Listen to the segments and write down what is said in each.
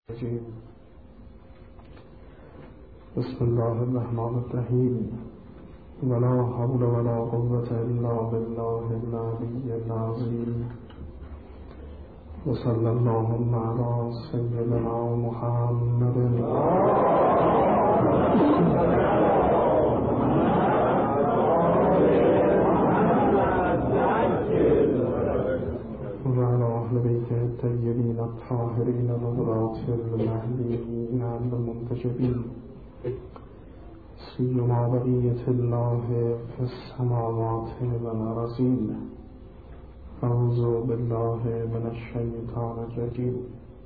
بسم الله الرحمن الرحیم ولا حول ولا قوة الا بالله العلی العظیم وصلی اللهم علی سیدنا محمد وعلى أهل بيته الطيبين الطاهرين الغراة المهديين المنتجبين سيما بقية الله في السماوات والأرضين. أعوذ بالله من الشيطان الرجيم.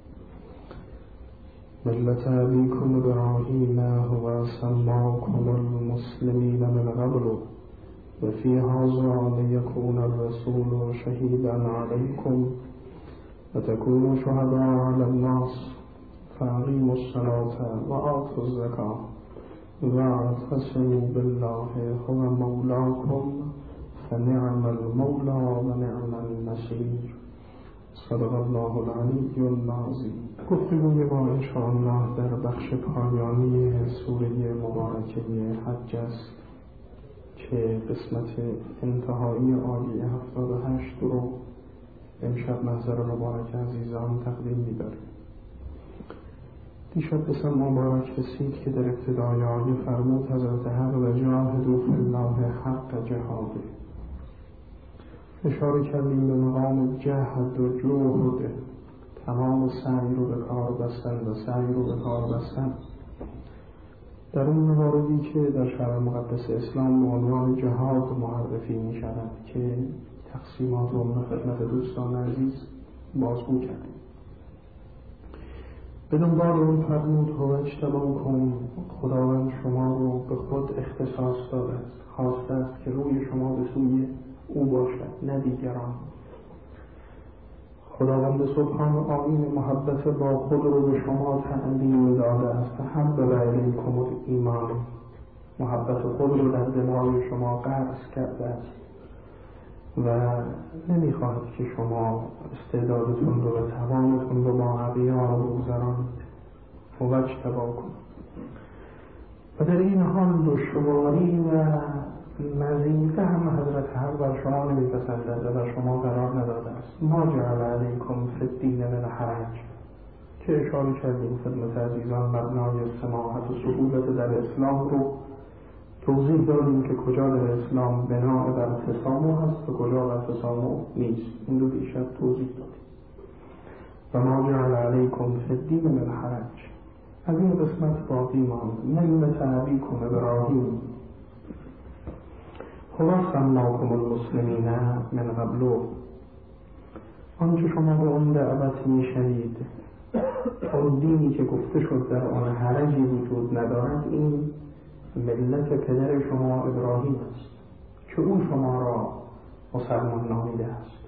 ملة أبيكم إبراهيم هو سماكم المسلمين من قبل وفي هذا ليكون الرسول شهيدا عليكم وتكونوا شهداء على الناس فأقيموا الصلاة وآتوا الزكاة واعتصموا بالله هو مولاكم فنعم المولى ونعم النصير. صدق الله العلی العظیم. گفتگوی ما انشاءالله در بخش پایانی سوره مبارکه حج است که قسمت انتهایی آیه 78 رو امشب محضر مبارک عزیزان تقدیم می‌داریم. دیشب اسم مبارک رسید که در ابتدای آیه فرمود حضرت حق و جاهدوا فی الله حق جهاده. اشاره کردیم به مقام جهد و جهد، تمام سعی رو به کار بستن و سعی رو به کار بستن در اون مواردی که در شرع مقدس اسلام به عنوان جهاد معرفی می شود که تقسیمات رو خدمت دوستان عزیز بازگو کردیم. به دنبال اون فرمود هو اجتباکم، خداوند شما رو به خود اختصاص داده است، خواسته است که روی شما به سوی او باشد نه دیگران. خداوند سبحان آیین محبت با خود رو به شما تعلیم داده است. حبب الیکم الایمان، محبت خود رو در دلهای شما غرس کرده است و نمیخواهد که شما استعدادتون رو و توانتون رو با اغیار بگذارانید. و اجتباکم، و در این حال دشواری و مزیقه هم حضرت حق بر شما نمیپسندد و بر شما قرار نداده است. ما جعل علیکم فی الدین من حرج، که اشاره کردیم خدمت عزیزان مبنای سماحت و سهولت در اسلام رو توضیح دادیم که کجا در اسلام بنا بر تسامح هست و کجا بر تسامح نیست. این رو دیشب توضیح دادیم. و ما جعل علیکم فی الدین من حرج، از این قسمت باقی ماند. ملت ابیکم ابراهیم هو سماکم المسلمین من قبل، آنچه شما به اون دعوت میشنید، اون دینی که گفته شد در آن حرجی وجود ندارد، این ملت پدر شما ابراهیم است که او شما را مسلمان نامیده است.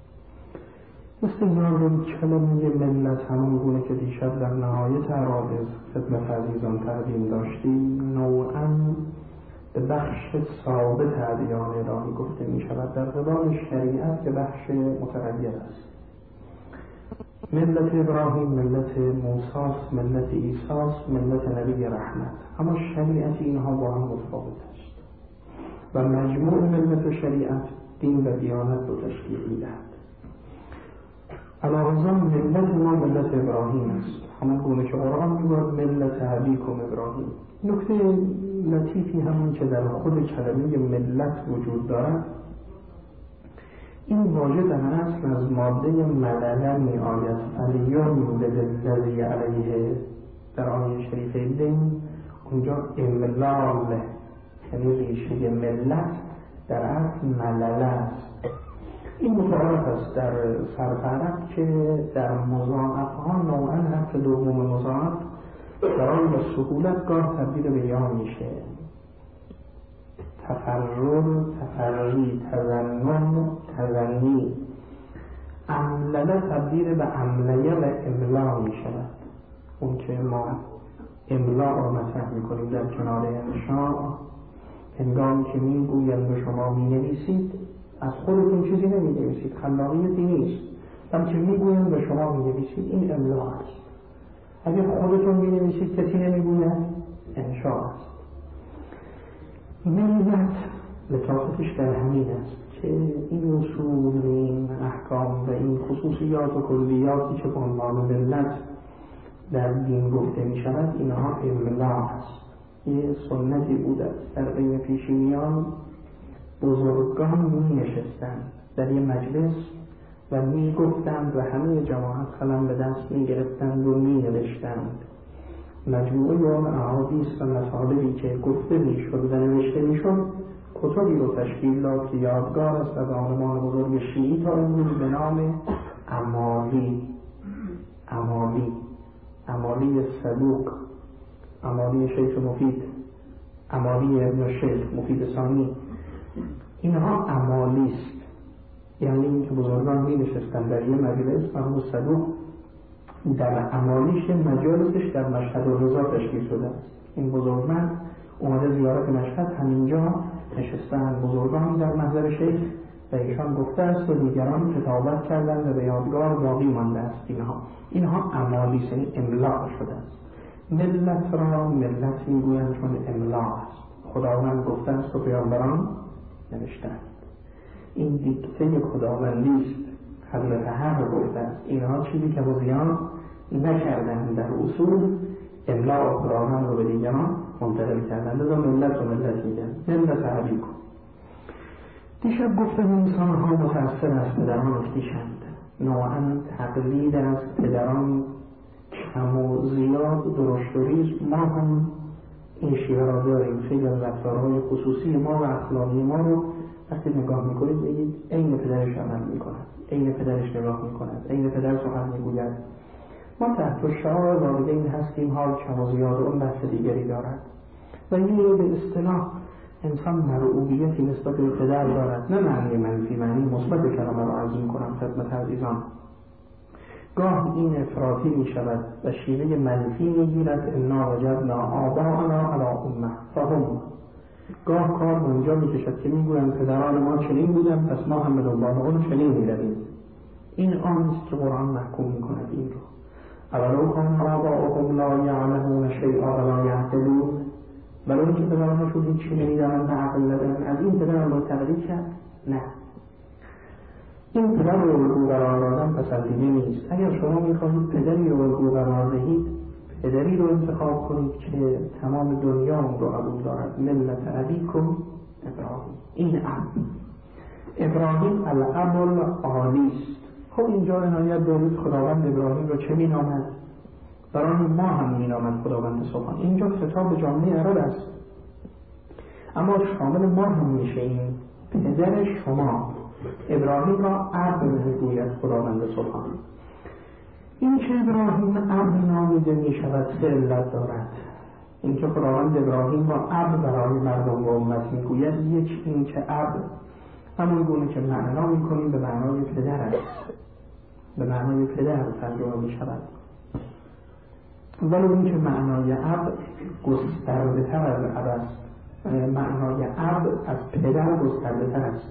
استعمال کلمه ملت همون گونه که دیشب در نهایت عرایض خدمت عزیزان تقدیم داشتیم نوعاً به بخش ثابت ادیان الهی گفته می شود در قبال شریعت که بخش متغیر است. ملت ابراهیم ملت موسی، ملت عیسی، ملت نبی رحمت، اما شریعت اینها با هم متفاوت است و مجموع ملت شریعت دین و دیانت رو تشکیل می‌دهد. علاوه ملت ما ملت ابراهیم است، همون گونه که قرآن میگوید ملت ابیکم ابراهیم. نکته لطیفی همون که در خود کلمه ملت وجود دارد، این واژه در اصل از ماده ملل می آید. فلیوم للذی علیه، در آیه شریفه دین اونجا املال، یعنی ریشه ملت در اصل ملل است. این متعارف است در صرف عرب که در مضاعف ها نوعا حرف دوم مضاعف برای به سهولت گاه تبدیل به یا میشه. تفرر، تفرری، تزنن، تزنی. املله تبدیل به املیه و املا می شود. اون که ما املا را مطرح می کنیم در کنار انشاء، هنگامی که می گویم به شما می نویسید از خودتون چیزی نمی نویسید، خلاقیتی نیست، بلکه می گویم به شما می نویسید، این املا است. اگر خودتون می‌نویسید کسی نمی‌گوید انشاء است. ملت لطافتش در همین است که این اصول، این احکام و این خصوصیات و کلیاتی که به عنوان ملت در دین گفته می شود اینها املا است. یه سنتی بوده در بین پیشینیان، بزرگان می نشستند در یه مجلس و می گفتند و همه جماعت قلم به دست می گرفتند و می نوشتند. مجموعه آن احادیث و مطالبی که گفته می شد و نوشته می شد کتبی رو تشکیل داد که یادگار است از عالمان بزرگ شیعی تا امروز به نام امالی صدوق، امالی شیخ مفید، امالی ابن شیخ مفید ثانی. اینها امالی است، یعنی این که بزرگان می نشستن در یه مجلس و صدوق در امالیش مجالسش در مشهد و رضا تشکیل شده است. این بزرگمند اومده زیارت مشهد، همینجا نشستن بزرگان در محضر شیخ و ایشان گفته است و دیگران کتابت کردند و به یادگار باقی مانده است. اینها امالی است، یعنی املا شده است. ملت را ملت میگویند چون املا است. خداوند گفته است و پیامبران نوشتند. این دیکته خداوندی است. حضرت حق گفته است اینها چیزی که بزیان نکردند در اصول املا و خداوند رو به دیگران منتقل کردند. لذا ملت و ملت میگن ملت عربی کن. دیشب گفتم انسان ها متأثر از پدران افتیشند. نوعا تقلید از پدران کم و زیاد درشت و ریز ما هم این شیوه را داریم. خیلی از رفتارهای خصوصی ما و اخلاقی ما رو وقتی نگاه میکنید بگید عین پدرش عمل میکند، عین پدرش نگاه میکند، عین پدر سخن میگوید. ما تحت شعار والدین هستیم، حال کم و زیاد اون بحث دیگری دارد و این به اصطلاح انسان مرعوبیتی نسبت به پدر دارد، نه معنی منفی، معنی مثبت کلمه را عرض میکنم خدمت عزیزان. گاه این افراطی می شود و شیوه منفی می گیرد. انا وجدنا آباءنا علی امه فهم. گاه کار اونجا می کشد که می گویند پدران ما چنین بودند پس ما هم به دنبال اون چنین می رویم. این آنست که قرآن محکوم می کند این رو. اولو کان آباؤهم لا یعلمون شیئا ولا یهتدون. ولی اون که پدرانشون هیچی نمیدانند و عقل ندارند از این پدران رو تقلید کرد؟ نه. این پدر رو الگو قرار دادن پسندیده نیست. اگر شما میخواهید پدری رو الگو قرار دهید، پدری رو انتخاب کنید که تمام دنیا رو قبول دارد. ملت ابیکم ابراهیم. این ابراهیم الاب العالی است. خب اینجا عنایت دارید خداوند ابراهیم رو چه مینامد؟ برای ما هم مینامد خداوند سبحان. اینجا خطاب جامعه عرب است، اما شامل ما هم میشه. این پدر شما ابراهیم را اب میگوید خداوند سبحان. این که ابراهیم اب نامیده می شود سه علت دارد. این که خداوند ابراهیم را اب برای مردم و امت میگوید، یک این که اب همون گونه که معنا میکنیم به معنای پدر است، به معنای پدر ترجمه می شود. ولی این که معنای اب گسترده تر از اب است. معنای اب از پدر گسترده تر است،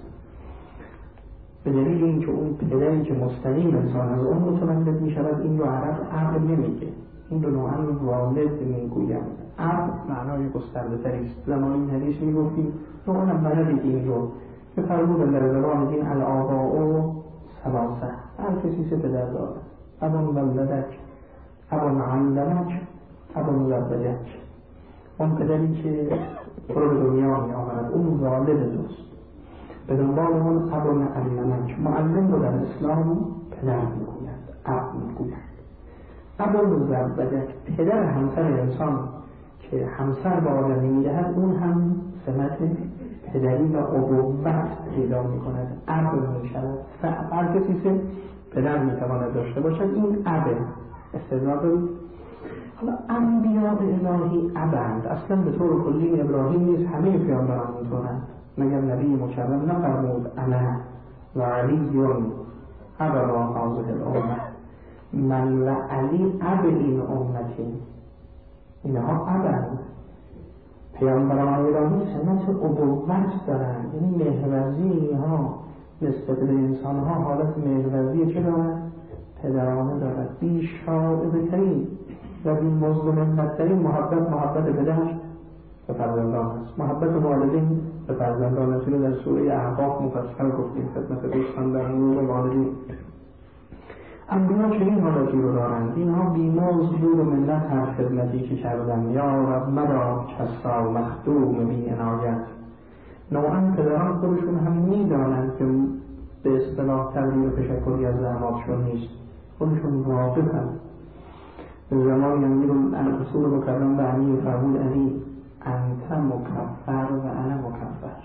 به دلیل اینکه اون پدری که مستقیم انسان از اون متولد می شود این رو عرب اب نمیگه، این رو نوعا والد میگویند. اب معنای گسترده تری است. زمان این حدیث میگفتیم نوعا بلدید این رو که فرمودن در زبان دین الآباء ثلاثه. هر کسی سه پدر دارد. ابن ولدک، ابن علمک، ابن زوجک. اون پدری که تو رو به دنیا می آورد اون والد دوست. به دنبال اون ابن علمک. معلم رو در اسلام پدر میگویند، اب میگویند. ابن زوجک پدر همسر انسان که همسر به آدمی میدهد اون هم سمت پدری و ابوت پیدا میکند، اب میشود. هر کسی سه پدر میتواند داشته باشد. این ابه استدلال دارید. حالا انبیاء الهی ابند اصلا به طور کلی ابراهیم نیست، همه پیامبران اینطورند. مگر نبی مکرم نفرمود انا و علی ابا هذه الامه، من و علی اب این امتی. اینها ابند. پیامبران الهی سمت ابوت دارند، یعنی مهرورزی اینها نسبت به انسان ها حالت مهرورزی چه دارد؟ پدرانه دارد. بیشاعبه ترین و بیمزد منت‌ترین محبت پدر به فرزندان است. محبت والدین به فرزندان است. در سوره احقاف مفصل گفتیم خدمت دوستان در مورد والدین. انبیا چنین حالتی رو دارند. اینها بیمزد بود و منت هر خدمتی که کردن. یا رب مدار کسا مخدوم بی عنایت. نوعا پدران خودشون هم میدانند که به اصطلاح تقدیر تشکری از زحماتشون نیست، خودشون واقفن. به زمانی رسول مکرم به علی فرمود علی انت مکفر و انا مکفر.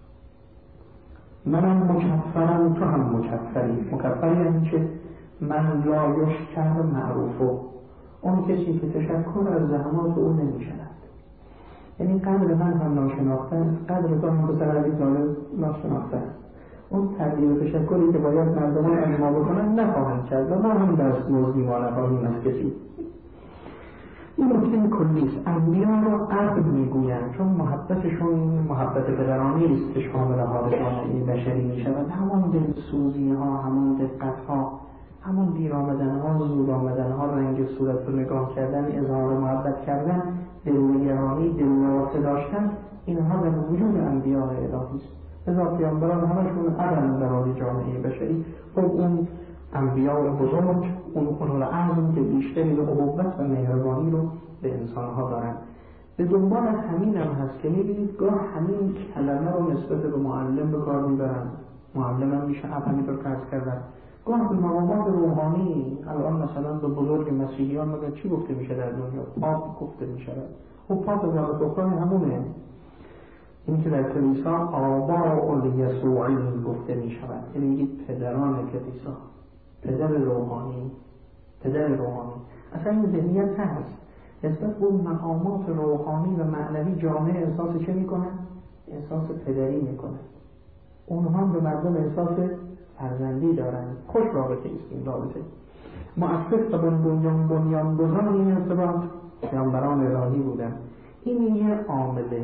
منم مکفرم تو هم مکفری. مکفر یعنی که من لا یشکر معروفه، اون کسی که تشکر از زحمات او نمی شود. یعنی قدر من هم ناشناخته است، قدر تو هم بسر علی ظالم ناشناخته است. اون تقدیر و تشکری که باید مردمان از ما بکنن نخواهند کرد و ما هم دست مزدی ما نخواهیم از کسی. این نکته کلی است. انبیا را عقل میگویند چون محبتشون محبت پدرانه است که شامل حال جامعه بشری می شود. همان دلسوزی ها، همان دقت ها، همان دیر آمدن ها، زود آمدن ها، رنگ صورت رو نگاه کردن، اظهار محبت کردن، دلنگرانی، دلنواخته داشتن، اینها در وجود انبیا الهی است. لذا پیامبران همشون عدل برای جامعه بشری. خب اون انبیاء بزرگ اون العزم که بیشتری به ابوت و مهربانی رو به انسانها دارن. به دنبال همین هم هست که میبینید گاه همین کلمه رو نسبت به معلم به کار میبرن. معلم هم میشه همینطور که عرض کردن. گاه به مقامات روحانی، الان مثلا به بزرگ مسیحیان مگر چی گفته میشه در دنیا؟ پاپ گفته میشه. خب پاپ در دختران همونه. این که در کلیسا آباء الیسوعی گفته می شود، یعنی میگید پدران کلیسا، پدر روحانی. اصلا این ذهنیت هست نسبت به مقامات روحانی و معنوی. جامعه احساس چه میکنن؟ احساس پدری میکنن. اونها به مردم احساس فرزندی دارن. خوش رابطه است این رابطه. مؤسس و بنیانگذار این ارتباط پیامبران الهی بودن. این یه عامله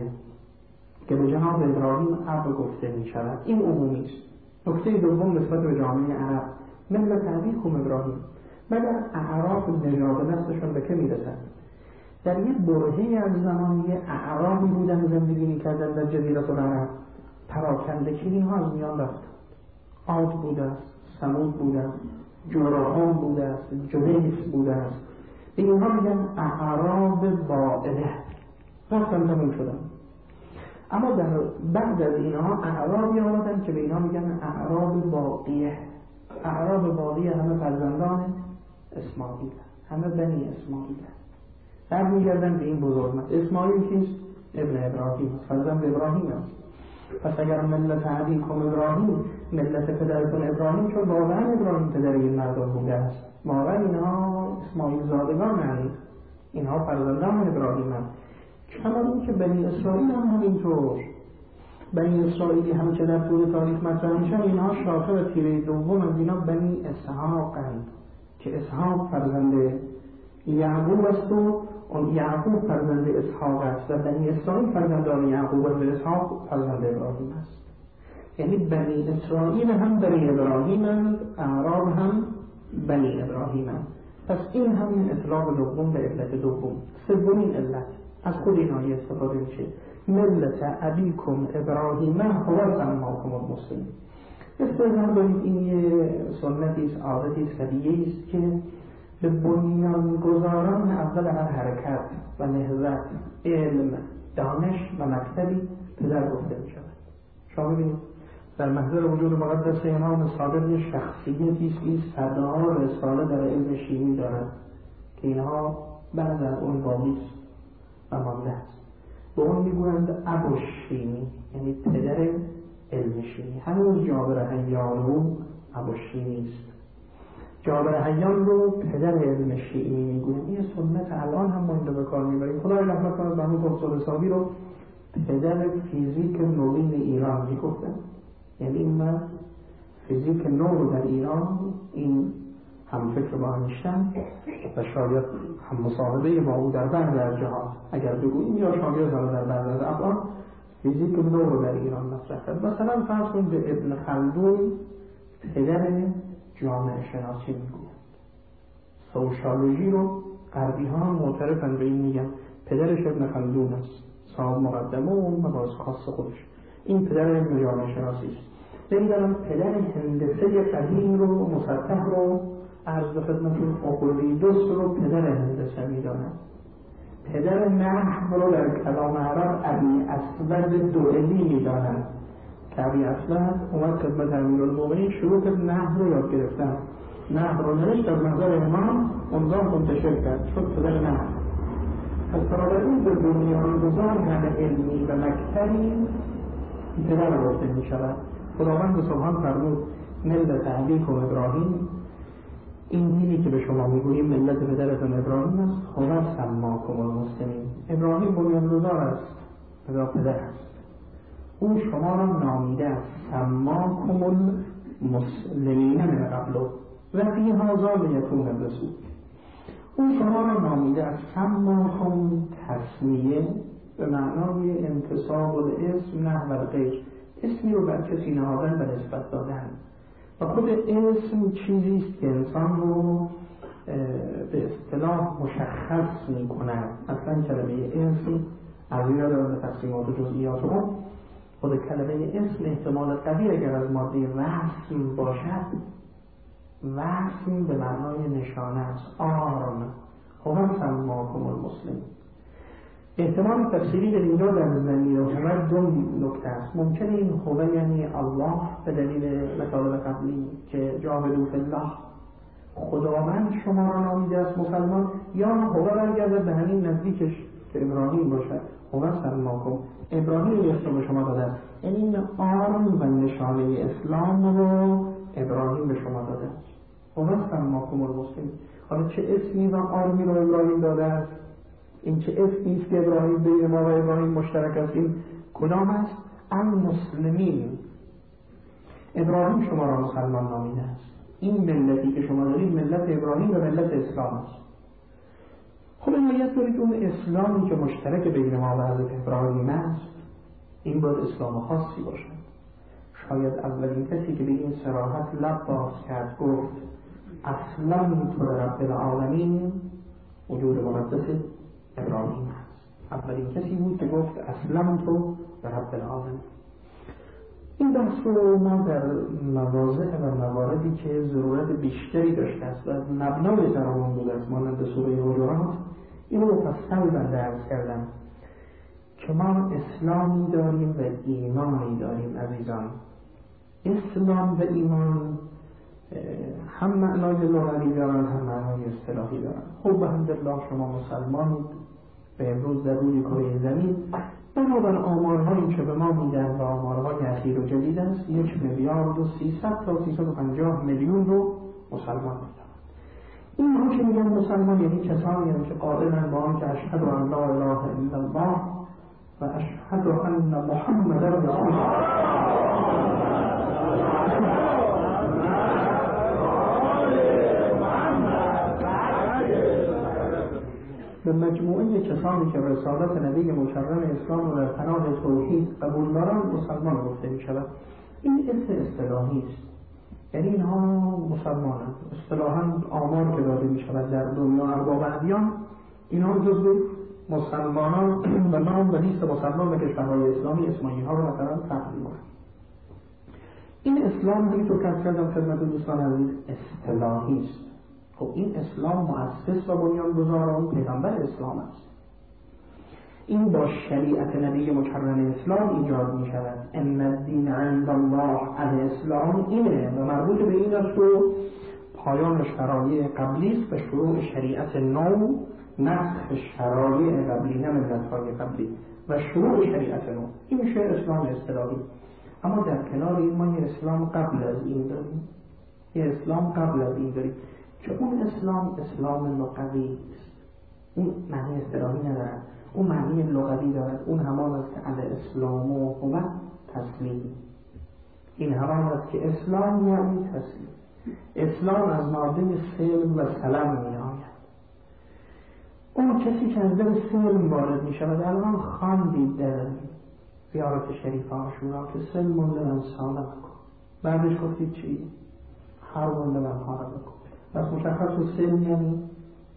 که به جناب ابراهیم اب گفته می شود. این عمومی است. نکته دوم نسبت به جامعه عرب، ملت ابیکم ابراهیم، مگر اعراب نژاد نسلشون به که می رسند؟ در یک برهه‌ای از زمان یه اعرابی بودن زندگی می کردن در جزیره العرب. پراکندگی ها از میان رفت. عاد بوده است، ثمود بوده است، جرهم بوده است، جهیز بوده است. به اینها میگن اعراب بائله. رفتن تموم شدن. اما در بعد از اینها اعرابی آمدن که به اینها میگن اعراب باقیه. اعراب باقیه همه فرزندان اسماعیل، همه بنی اسماعیل. در میگردن به این بزرگمت. اسماعیل کیست؟ ابن ابراهیم، فرزند ابراهیم است. پس اگر ملت ابیکم ابراهیم، ملت پدرتون ابراهیم، چون واقعا ابراهیم پدر این مردم بوده است. واقعا اینها اسماعیل زادگان هستند، اینها فرزندان ابراهیم هستند. کما این که بنی اسرائیل هم همینطور. بنی اسرائیلی هم که در طول تاریخ مطرح میشن، اینها شاخه و تیره دوم از اینا بنی اسحاق هستند که اسحاق فرزند یعقوب است و اون یعقوب فرزند اسحاق است و بنی اسرائیل فرزندان یعقوب و اسحاق فرزند ابراهیم است. یعنی بنی اسرائیل هم بنی ابراهیم هستند، اعراب هم بنی ابراهیم هستند. پس این همین اطلاق دوم به علت دوم. سومین علت از خود این آیه استفاده میشه. ملت ابیکم ابراهیم هو سماکم المسلمین. استفاده دارید این یه سنتی است، عادتی است، رویه‌ای است که به بنیانگذاران اول هر حرکت و نهضت، علم، دانش و مکتبی پدر گفته می شود. شما ببینید در محضر وجود مقدس امام صادق شخصیتی است که صدها رساله در علم شیمی دارد که اینها بعد از اون باقی است و مانده است. به اون میگویند ابو شیمی، یعنی پدر علم شیمی. همون جابر حیان رو ابو شیمی است. جابر حیان رو پدر علم شیمی میگویند. این سنت الان هم ما این رو به کار میبریم. خدای رحمت کنه بهمون پروفسور حسابی رو پدر فیزیک نوین ایران میگفتن. یعنی این من فیزیک نو رو در ایران این هم فکر با همیشتن و شاید هم مصاحبه با او در بعض از جهات اگر بگوییم، یا شاید در بعض از افراد فیزیک نو رو در ایران مطرح کرد. مثلا فرض کنید به ابن خلدون پدر جامعه شناسی میگویند. سوشالوژی رو غربی ها معترفن به این، میگن پدرش ابن خلدون است، صاحب مقدمه و اون مباحث خاص خودش. این پدر علم جامعه شناسی است. نمیدونم پدر هندسه قدیم رو، مسطح رو، عرض به خدمتتون اقلیدس رو پدر هندسه میدانن. پدر نحو رو در کلام عرب ابی اسود دوئلی میدانن که ابی اسود اومد خدمت امیرالمومنین شروع کرد نحو رو یاد گرفتن، نحو رو نوشت از نظر امام اونجا منتشر کرد، شد پدر نحو. پس بنابراین به بنیانگذار همه علمی و مکتبی پدر گفته می شود. خداوند سبحان فرمود ملت ابیکم ابراهیم، این دینی که به شما میگوییم ملت پدرتون ابراهیم است، هو سماکم المسلمین. ابراهیم بنیانگذار است، پدر است، او شما را نامیده است سماکم المسلمین من قبل و فی هذا لیکون الرسول. او شما را نامیده است سماکم تسمیه به معنای انتساب الاسم نحو الغیر، اسمی رو بر کسی نهادن و نسبت دادن. و خود اسم چیزی است که انسان رو به اصطلاح مشخص می کند. اصلا کلمه اسم از این دارم به تقسیمات و جزئیات اون، خود کلمه اسم احتمال قوی اگر از ماده وصم باشد، وصم به معنای نشانه است، آرم هو سماکم المسلمین. احتمال تفسیری در اینجا در ضمیر هو دو نکته است. ممکنه این هو یعنی الله به دلیل مطالب قبلی که جاهدوا فی الله، خداوند شما را نامیده است مسلمان، یا هو برگردد به همین نزدیکش که ابراهیم باشد، هو سماکم، ابراهیم رو به شما داده، یعنی این آرم و نشانه اسلام رو ابراهیم به شما داده، هو سماکم المسلمین. حالا چه اسمی و آرمی رو ابراهیم داده است؟ این چه اسمی است که ابراهیم بین ما و ابراهیم مشترک است؟ این کدام است؟ المسلمین. ابراهیم شما را مسلمان نامیده است. این ملتی که شما دارید ملت ابراهیم و ملت اسلام است. خب این آیت دارید اون اسلامی که مشترک بین ما و حضرت ابراهیم است، این باید اسلام خاصی باشد. شاید اولین کسی که به این صراحت لب باز کرد گفت اسلمت لرب العالمین، وجود مقدس ابراهیم است. اولین کسی بود که گفت اسلمت لرب العالمین. این بحث رو ما در مواضع و مواردی که ضرورت بیشتری داشته است و مبنای درامون بود است، مانند سوره حجرات، این رو مفصل بنده عرض کردم که ما اسلامی داریم و ایمانی داریم. عزیزان، اسلام و ایمان هم معنای لغوی دارن هم معنای اصطلاحی دارن. خب الحمدلله شما مسلمانید به امروز در روی کره زمین، بنابر آمارهایی که به ما میدن و آمارهای اخیر و جدید است 1,300,000,000 تا 350 میلیون رو مسلمان میدن. این رو که میگن مسلمان یعنی کسانی هم که قائلن با آن که اشهد ان لا اله الا الله و اشهد ان محمد رسول الله. به مجموعه کسانی که رسالت نبی مکرم اسلام و در پناه توحید قبول دارند مسلمان گفته می شود. این اسم اصطلاحی است، یعنی اینها مسلمانند. اصطلاحاً آمار که داده می شود در دنیا ارباب ادیان، اینها جزو مسلمانان و نام و لیست مسلمان و کشورهای اسلامی اسمایی ها رو مثلا ثبت می کنند. این اسلام همینطور که کردم خدمت دوستان عزیز اصطلاحی است. خب این اسلام مؤسس و بنیانگذار اون پیغمبر اسلام است. این با شریعت نبی مکرم اسلام ایجاد می شود. ان الدین عند الله الاسلام، اینه و مربوط به این است و پایان شرایع قبلی است و شروع شریعت نو، نسخ شرایع قبلی، نه ملت‌های قبلی، و شروع شریعت نو. این میشه اسلام اصطلاحی. اما در کنار این ما یه اسلام قبل از این داریم، یه اسلام قبل از این داریم که اون اسلام لغوی است. اون معنی اصطلاحی ندارد، اون معنی لغوی دارد. اون همان است که الاسلام و هو تسلیم. این همان است که اسلام یعنی تسلیم. اسلام از ماده سلم و سلم می آید. اون کسی که از در سلم وارد می شود، الان خواندید در زیارت شریف عاشورا که سلم من سالم کن، بعدش گفتید چی؟ هر من خانه بکن. پس مشخص سلم یعنی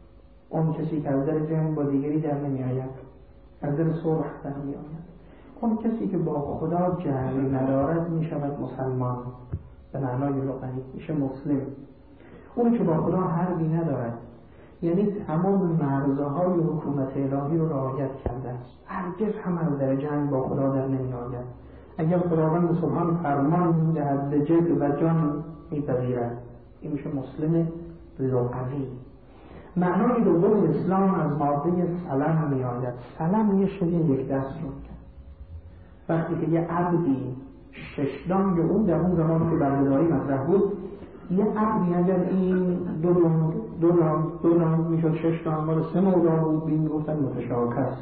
اون کسی که از در جنگ با دیگری در نمی آید، از در صلح در می آید. اون کسی که با خدا جنگ ندارد می شود مسلمان به معنای لغوی، میشه مسلم. اونی که با خدا حربی ندارد، یعنی تمام مرزهای حکومت الهی رو رعایت کرده است، هرگز هم از در جنگ با خدا در نمی آید. اگر خداوند سبحان فرمان می‌دهد به جد و جان می‌پذیرد، این میشه مسلم لغوی. معنای دوم اسلام از ماده سلم می‌آید. سلم یه شده یک دست رو می‌کرد. وقتی که یه عبدی ششدانگ اون در اون زمان که بردهداری مطرح بود، یه عبدی اگر این دو نام میشد 6 تا مال 3 موضوع بود، بین میگفتن متشاکس.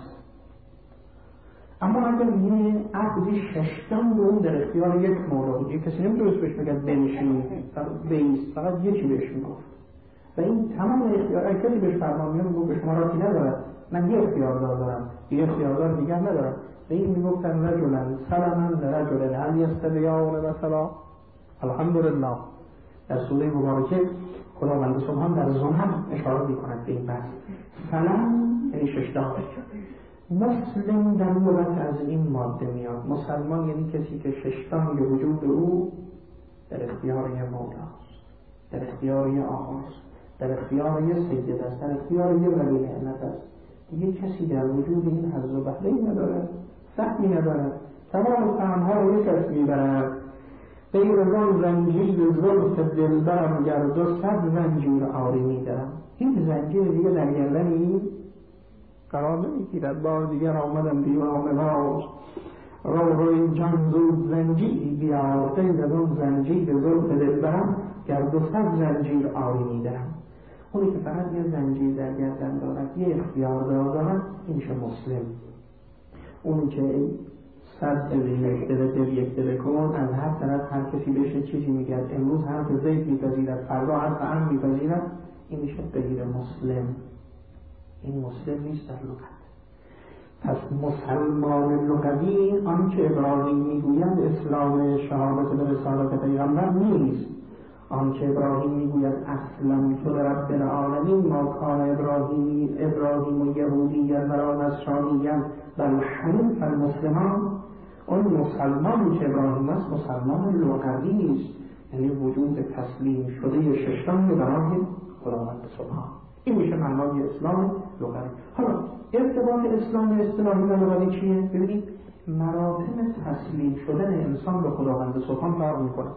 اما اگر یه عبدی 6 تا اون در اختیار یک موضوع بود، کسی نمیتونست بهش بگد بنشین بیست، فقط یه چی بهش میگفت و این تمام اختیار کسی بهش فرمان میگفت به شما راتی ندارد، من یه اختیاردار دارم، یه اختیاردار دیگر ندارم. و این میگفتن رجلن سلما لرجل هل یستویان مثلا. الحمدلله در سوره مبارکه خداوند سبحان در زمن اشاره می‌کند به این بحث. سلام یعنی ششدان. مسلم در لغت از این ماده میاد. مسلمان یعنی کسی که ششدان وجود او در اختیار یه مولاست، در اختیار یه آقاست، در اختیار یه سید است، در اختیار یه ولی نعمت است. دیگه کسی در وجود این حظ و بهره‌ای نداره، سهمی نداره، تمام سهم‌ها رو یک کس میبرد. غیر زن زنجیر زلف دلبرم گرد و 100 زنجیر آری میدارم. این زنجیر دیگه در گردن این قرار نمیگیرد. بار دیگر آمدم دیوانه باز رو این جان زود زنجیری بیار. غیر زن زنجیر زلف دلبرم گرد و 100 زنجیر آری میدارم. اونی که فقط یه زنجیر در گردن دارد، یه اختیار دارد، این میشه مسلم. اونی که 100 دل یک دل کن، از هر طرف هر کسی بهش چیزی میگه، امروز حرف زید میپذیرد، فردا حرف عم میپذیرد، این میشه غیر مسلم. این مسلم نیست در لغت. پس مسلمان لغوی آنچه ابراهیم میگوید اسلام شهادت به رسالت پیغمبر نیست. آنچه ابراهیم میگوید اصلا تو رب العالمین ما کان ابراهیم یهودیا ولا نصرانیا بل حنیف المسلمان، اون مسلمانی که ابراهیم است مسلمان لغوی است، یعنی وجود تسلیم شده ششتان برای خداوند سبحان. این میشه معنای اسلام لغوی. حالا ارتباط اسلام اصطلاحی و لغوی چیه؟ ببینید مراتب تسلیم شدن انسان به خداوند سبحان فرق میکنه.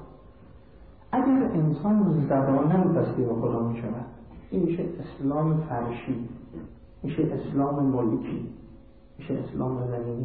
اگر انسان زباناً تسلیم خدا می شود، این میشه اسلام فرشی، میشه اسلام ملکی، میشه اسلام زمینی.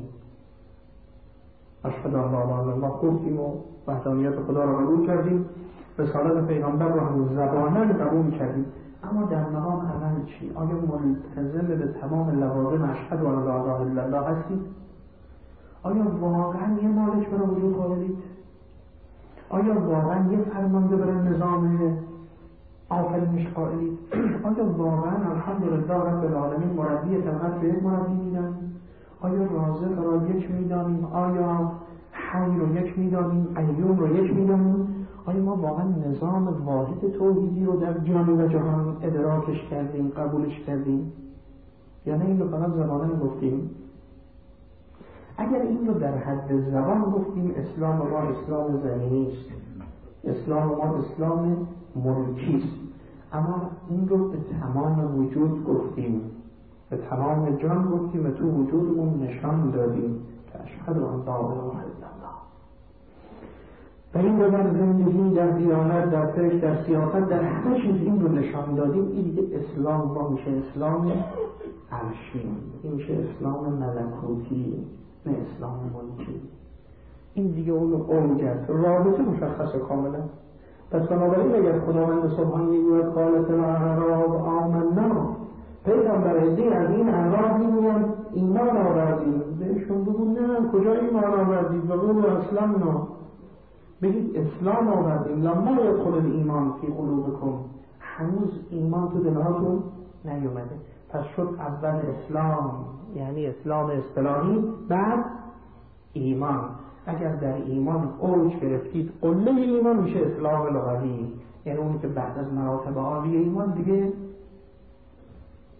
اشهد ان لا اله الا الله گفتیم و وحدانیت خدا را قبول کردیم، رسالت پیغمبر را هم زباناً قبول کردیم، اما در مقام عمل چی؟ آیا ملتزم به تمام لوازم اشهد ان لا اله الا الله هستید؟ آیا واقعاً یه مالک برای وجود قائلید؟ آیا واقعا یه فرمانده برای نظام آفرینش قائلید؟ آیا واقعا الحمدلله رب العالمین مربی طبقت به یک مربی میدن؟ آیا رازق را یک میدانیم؟ آیا حی رو یک میدانیم؟ قیوم رو یک میدانیم؟ آیا ما واقعا نظام واحد توحیدی رو در جان و جهان ادراکش کردیم، قبولش کردیم؟ یا نه این رو فقط زبانه گفتیم؟ اگر این رو در حد زبان گفتیم اسلام ما اسلام زمینی است، اسلام ما اسلام ملکی است، اما این رو به تمام وجود گفتیم، به تمام جان گفتیم و تو وجودمون نشان دادیم که اشهد ان لا اله الا الله. و این رو در زندگی، در دیانت، در فکر، در سیاست، در همه چیز این رو نشان دادیم. این دیگه اسلام ما میشه اسلام عرشی، این میشه اسلام ملکوتی، نه اسلام ملکی. این دیگه اون اوج است، رابطه مشخصه کاملا. پس بنابراین اگر خداوند سبحان میگوید قالت الاعراب آمنا، پیغمبر عزیز از این اعراب میگوید ایمان آوردیم، بهشون بگو نه کجا ایمان آوردید، بگو اصلا نه، بگید اسلام آوردیم. لما یدخل الایمان فی قلوبکم، هنوز ایمان تو دلهاتون نیومده. پس شد اول اسلام یعنی اسلام اصطلاحی، بعد ایمان. اگر در ایمان اوج گرفتید قله ایمان میشه اسلام لغوی، یعنی اونی که بعد از مراتب عالی ایمان دیگه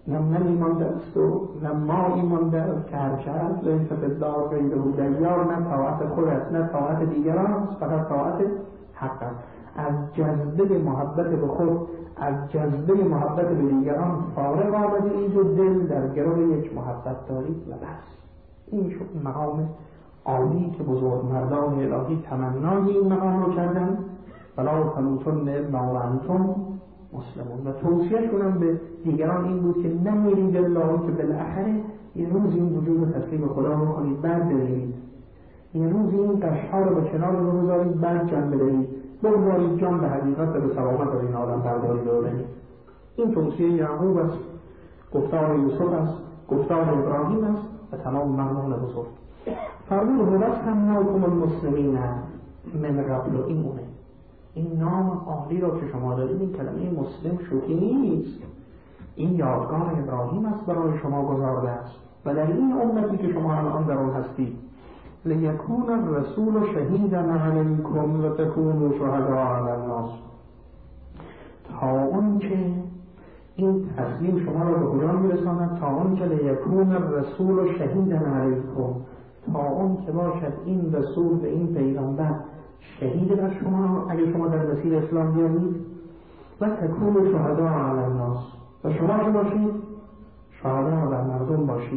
نه من ایمان دست و نه ما ایمان دست که هر شهر لیس فی الدار غیره دیار، نه طاعت خود است نه طاعت دیگران است، فقط طاعت حق است. از جذبه محبت به خود، از جذبه محبت به دیگران فارغ آمدید و دل در گرو یک محبت دارید و بس. این شد مقام عالی که بزرگمردان الهی تمنای این مقام رو کردن. فلا تموتن الا وانتم مسلمون. و توصیه‌شون به دیگران این بود که نمیرید الا که بالاخره یه روز این وجود تسلیم خدا رو کنید بعد برید، یه روز این قشها رو به کنار رو بذارید بعد جان بدهید، بگذارید جان به حقیقت به سلامت از این عالم بردارید و بدهید. این توصیه یعقوب است، گفتار یوسف است، گفتار ابراهیم است و تمام مردمان بزرگ. فرمود وَلَسْتَمْنَاكُمُ الْمُسْلِمِينَ من قبل. این اونه، این نام عالی را که شما دارید، این کلمه مسلم شوخی نیست، این یادگار ابراهیم است برای شما گذارده است و در این امتی که شما الان در آن هستید لیکون الرسول شهیدا علیکم و تکونوا شهداء علی الناس. تا اون که این تصمیم شما را به کجا میرساند؟ تا اون که لیکون الرسول شهیدا علیکم، تا اون که باشد این رسول و این پیغمبر شهید بر شما اگر شما در مسیر اسلام بیایید، و تکونوا شهداء علی الناس، و شما که باشید شهدا بر مردم باشید.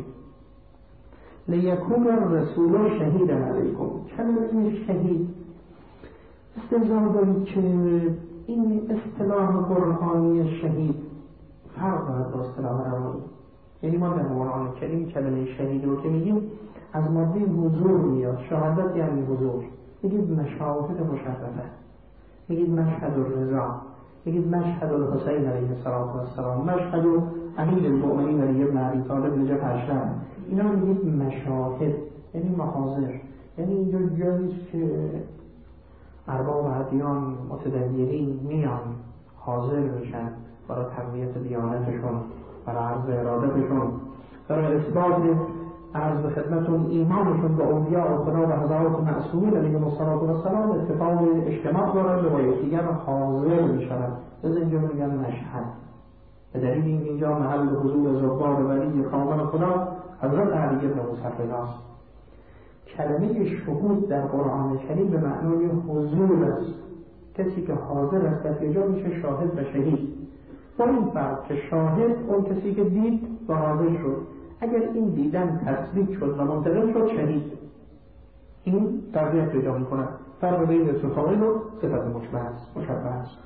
لیکون الرسول شهیدا علیکم. کلمه شهید استنظار دارید که این اصطلاح قرآنی شهید فرق دارد با اصطلاح عربی. یعنی ما در قرآن کریم کلمه شهید رو که میگیم از ماده حضور میاد. شهادت یعنی حضور. میگید مشاهد مشرفه، میگید مشهد الرضا، میگید مشهد الحسین علیه السلام، مشهد امیر المؤمنین علی ابن ابی طالب نجف اشرف. اینا میگید مشاهد، یعنی محاضر، یعنی اینجا جاییست که ارباب ادیان متدینین میان حاضر بشن برای تقویت دیانتشون، برای عرض ارادتشون، برای اثبات عرض به خدمتون ایمانشون به اولیاء خدا و حضرات معصومین علیهم السلام اتفاق اجتماع دارند و با یکدیگر حاضر میشوند. از اینجا میگن مشهد. به دلیل اینجا محل حضور زوار ولی کامل خدا حضرت علی ابن موسی است. کلمه شهود در قرآن کریم به معنای حضور است. کسی که حاضر است در اینجا میشه شاهد و شهید. با این فرق که شاهد اون کسی که دید و حاضر شد، اگر این دیدن تصدیق شد و منتقل شد شهید. این تغییر پیدا میکنه. فرق بین صفاقی و صفت مشبه است.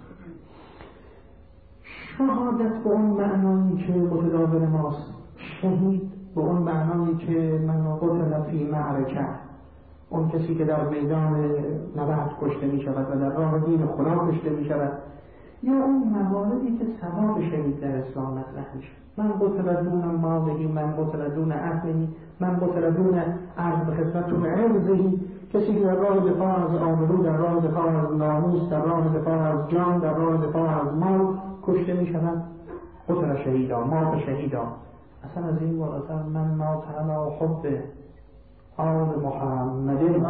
شهادت به اون معنایی که متداول ماست، شهید به اون معنایی که من قتل فی معرکه، اون کسی که در میدان نبرد کشته می شود و در راه دین خدا کشته می شود، یا اون مواردی که ثواب شهید در اسلام مطرح میشه. من قتل دون مالهی، من قتل دون اهلهی، من قتل دون عرض به خدمتتون عرضهی. کسی که در راه دفاع از آبرو، در راه دفاع از ناموس، در راه دفاع از جان، در راه دفاع از مال کشته می شود، قتل شهیدا، مات شهیدا. اصلا از این بالاتر من مات علی حب آل محمد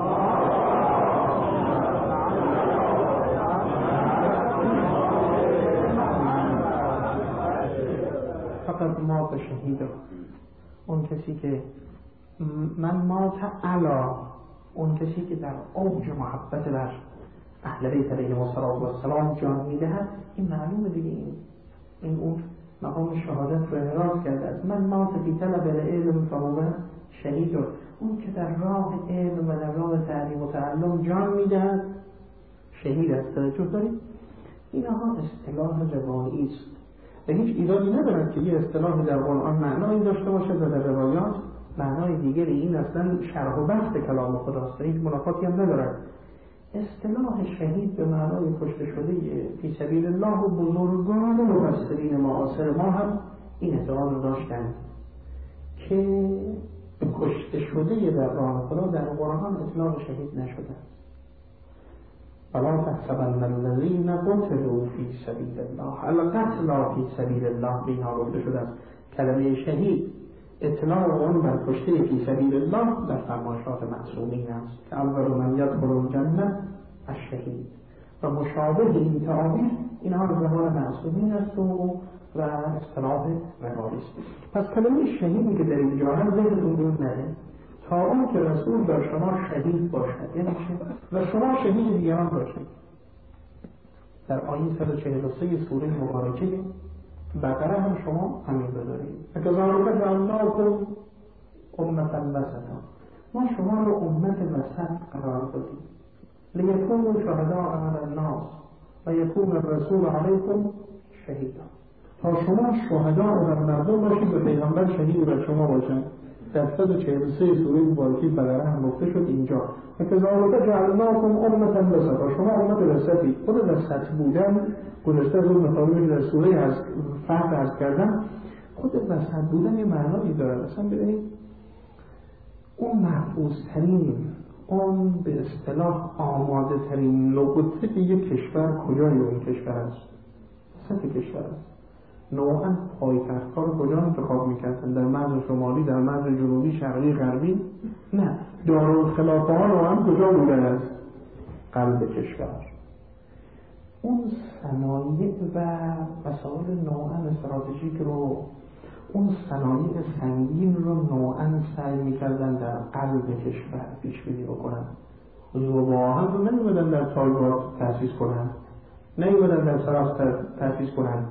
فقط مات شهیدا. اون کسی که من مات علی، اون کسی که در اوج محبت بر اهل بیت علیهم السلام جان میدهد، این معلومه دیگه. این اون مقام شهادت رو احراز کرده است. من مات فی طلب العلم فهو شهید. اون که در راه علم و در راه تعلیم و تعلم جان میدهد شهید است. توجه دارید؟ اینها اصطلاح روایی است و هیچ ایرادی ندارد که یه اصطلاح در قرآن معنایی داشته باشد و در روایات معنای دیگری. این اصلا شرح و بحث کلام خداست، هیچ منافاتی هم ندارد. اصطلاح شهید به معنای کشته شده فی سبیل الله و بزرگان مفسرین معاصر ما هم این اعتقاد رو داشتند که کشته شده در راه خدا در قرآن اطلاق شهید نشده. فلا تحسبن الذین قتلوا فی سبیل الله القتل فی سبیل الله به اینها گفته شده است. کلمه شهید اطلاق اون بر کشته فی سبیل الله در فرمایشات معصومین است که اول من یدخل الجنه الشهید و مشابه این تعابیر اینها رو زبان معصومین است و و اصطلاح مقالی است. پس کلمه شهیدی که در اینجا هم ذهنتون دور نره تا اون که رسول بر شما شهید باشد، یعنی چه؟ و شما شهید دیگران باشید. در آیه 143 سوره مبارکه بقره هم شما همین بدارید. کذالک جعلناکم امة وسطا، ما شما رو امت وسط قرار دادیم لیکونوا شهداء علی الناس و یکون الرسول علیکم شهیدا، تا شما شهدا بر مردم باشید و پیغمبر شهید بر شما باشند. در 143 سوره مبارکه بقره هم گفته شد اینجا کذالک جعلناکم امة وسطا، شما امت وسطی. خود وسط بودن گذشته از اون مطالبی در سوره از فتح عرض کردم، خود وسط بودن یه معنایی داره. اصلا ببینید اون محفوظترین، اون به اصطلاح آماده ترین نقطه یک کشور کجای اون کشور است؟ وسط کشور است. نوعا پایتخت‌ها رو کجا انتخاب می‌کردن؟ در مرز شمالی، در مرز جنوبی، شرقی، غربی؟ نه، دارالخلافه ها نوعا کجا بودن است؟ قلب کشور. اون صنایع و وسایل نوعا استراتژیک رو، اون صنایع سنگین رو نوعا سعی می‌کردن در قلب کشور پیش بینی بکنن. زباهن رو نمی‌بودن در تایبات تأسیس کنن، نمی‌بودن در سراس تأسیس کنن.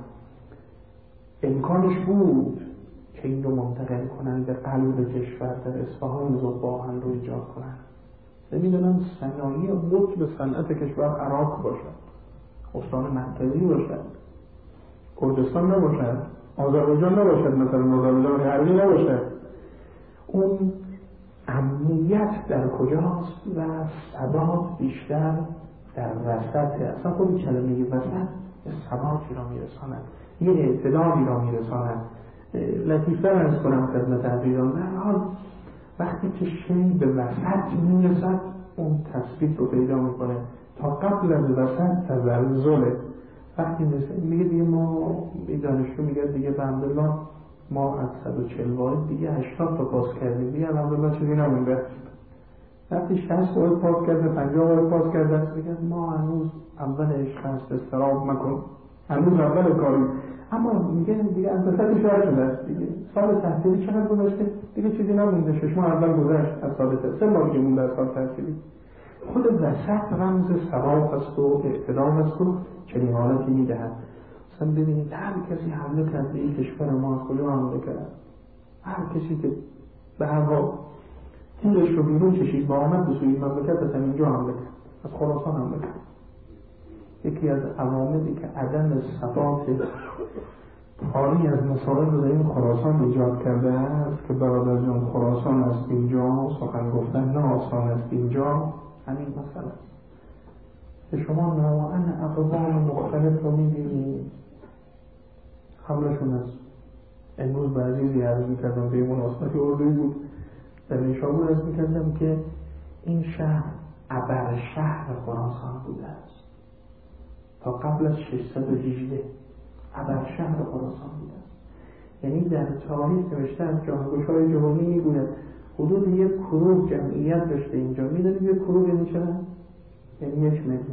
امکانش بود که این رو منتقل کنن به قلب کشور، در اصفهان زباهن رو ایجاد کنن. نمی‌دونن صنایع قطب صنعت کشور عراق باشد، استان مرکزی باشد، کردستان نباشد، آذربایجان نباشد، مثلا مازندران غربی نباشد. اون امنیت در کجاست و ثبات بیشتر در وسط. اصلا خود کلمه وسط ثباتی را میرساند، یه اعتدالی را میرساند. لطیف‌تر ارز کنم خدمت عزیزان، در حال وقتی که شی به وسط میرسد اون تثبیت رو پیدا میکنه. تا قبل از وسط تزلزله. وقتی میگه دیگه ما دانشجو میگه دیگه الحمدلله ما از 140 واحد دیگه 80 تا پاس کردیم، دیگه الحمدلله چیزی نمونده. وقتی 60 واحد پاس کرده، 50 واحد پاس کرده است، میگه ما هنوز اول عشق هست، استراب مکن، هنوز اول کاری. اما میگه دیگه از وسطش رد شده است دیگه. سال تحصیلی چقدر گذشته؟ دیگه چیزی نمونده. 6 ماه اول گذشت از سال تحصیلی، 3 ماه دیگه مونده از سال تحصیلی. خود وسط رمز ثبات است و اعتدال است و چنین حالتی میدهد. مثلا ببینید هر کسی حمله کرد به این کشور ما، از کجا حمله کرد؟ هر کسی که به هر حال تیرش رو بیرون کشید با آمد به سوی مملکت، از اینجا حمله کرد، از خراسان حمله کرد. یکی از عواملی که عدم ثبات حالی از مسائل رو در این خراسان ایجاد کرده است که برادر جان خراسان است اینجا، سخن گفتن نه آسان است اینجا، همین مسئله است که شما نوعاً اقوام مختلف رو می‌بینید حملشون است. امروز به عزیزی عرض می‌کردم به مناسبت اردویی بود در نیشابور، عرض می‌کردم که این شهر ابر شهر خراسان بوده است تا قبل از 618 ابر شهر خراسان بوده است. یعنی در تاریخ نوشته از جهانگشای جهانی میگوید حدود 1 کروڑ جمعیت داشته اینجا. میدونید 1 کروڑ یعنی چقدر؟ یعنی 1 میلیون.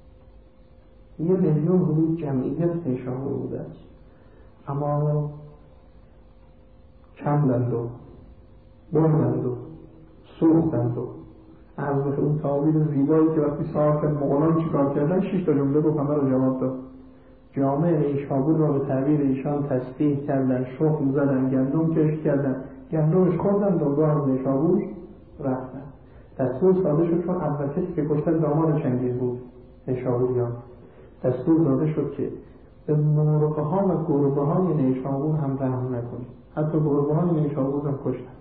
1 میلیون حدود جمعیت نیشابور بوده است. اما کندند و بردند و سوختند و از اون تعابیر زیبایی که وقتی ساخت مغولان چیکار کردن 6 تا جمله رو همه رو جواب داد. جامعه نیشابور را به تعبیر ایشان تسبیح کردن، شخم زدن، گندم کشت کردن، گندمش خوردن، دنبال از نیشابور رفتن. دستور ساده شد، چون اول کسی که کشتن داماد چنگیز بود نیشابوریان، دستور داده شد که به مرغ ها و گربه های نیشابور هم رحم نکنید. حتی گربه های نیشابور هم کشتن.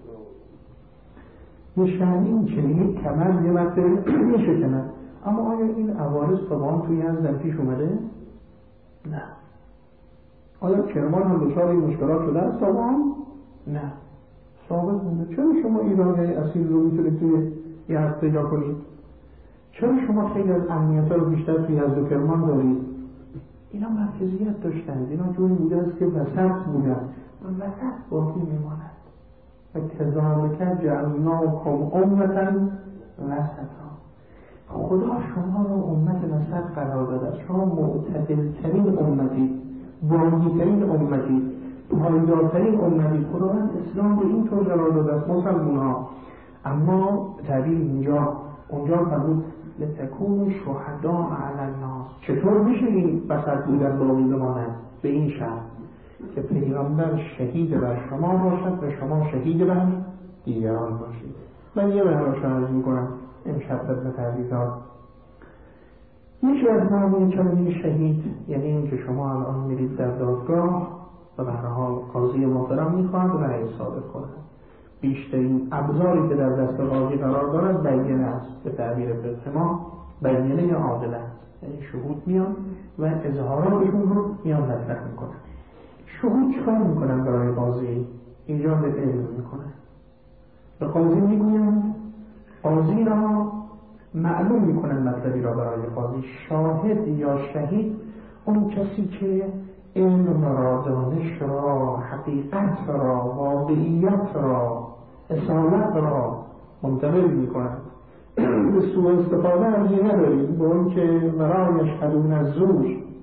یه شهر این چنین کمر یه وقت میشه کنن. اما آیا این عوارض طبعا توی یزد پیش اومده؟ نه. آیا کرمان هم دچار این مشکلات شده است؟ طبعا نه. ثابت مونده. چرا شما ایرانی اصیل رو میتونید توی یه هفته پیدا کنید؟ چرا شما خیلی از امنیت‌ها رو بیشتر توی یزد و کرمان دارید؟ اینا مرکزیت داشتند، اینا جوری بوده است که وسط بودن و وسط باقی میماند. و کذالک جعلناکم امة وسطا. خدا شما رو امت وسط قرار داده است. شما معتدل ترین امتی. واقعی‌ترین امتی، پایدارترین امتی. خداوند اسلام رو اینطور قرار داده است مسلمان‌ها. اما تعبیر اونجا فرمود لتکونوا شهداء علی الناس. چطور میشه این بسط بودن باقی بماند؟ به این شرط که پیغمبر شهید بر شما باشد و شما شهید بر دیگران باشید. من یه بحث عرض میکنم امشب به تعویضات. یکی از معنی کلمه شهید یعنی این که شما الان میرید در دادگاه و به هر حال قاضی محترم میخواهد رأی صادر کند. بیشترین ابزاری که در دست قاضی قرار دارد بیانیه است. به تعبیر فقه ما بیانیه عادل است. یعنی شهود میان و اظهاراتشون رو میان مطرح میکنن. شهود چکار میکنن برای قاضی؟ اینجا به علم میکنن. به قاضی میگویند، قاضی را معلوم میکنن مطلبی را برای قاضی. شاهد یا شهید اون کسی که علم را، دانش را، حقیقت را، واقعیت را، اصالت را منتقل میکنند. به سوء استفاده ارزی نداریم به اون که لا یشهدون الزور،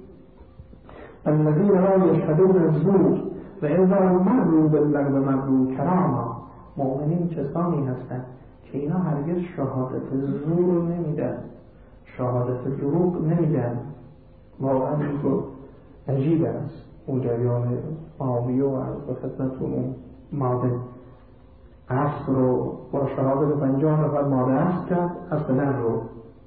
الذین لا یشهدون الزور و اذا مروا باللغو مروا کراما. مؤمنین کسانی هستند که اینا هرگز شهادت زور نمیدن، شهادت دروغ نمیدن. واقعا این عجیب است. اون جریان معاویه و عرض به خدمتتون اون ماده عصر رو با شهادت 50 نفر ماده عصر کرد، از پدر رو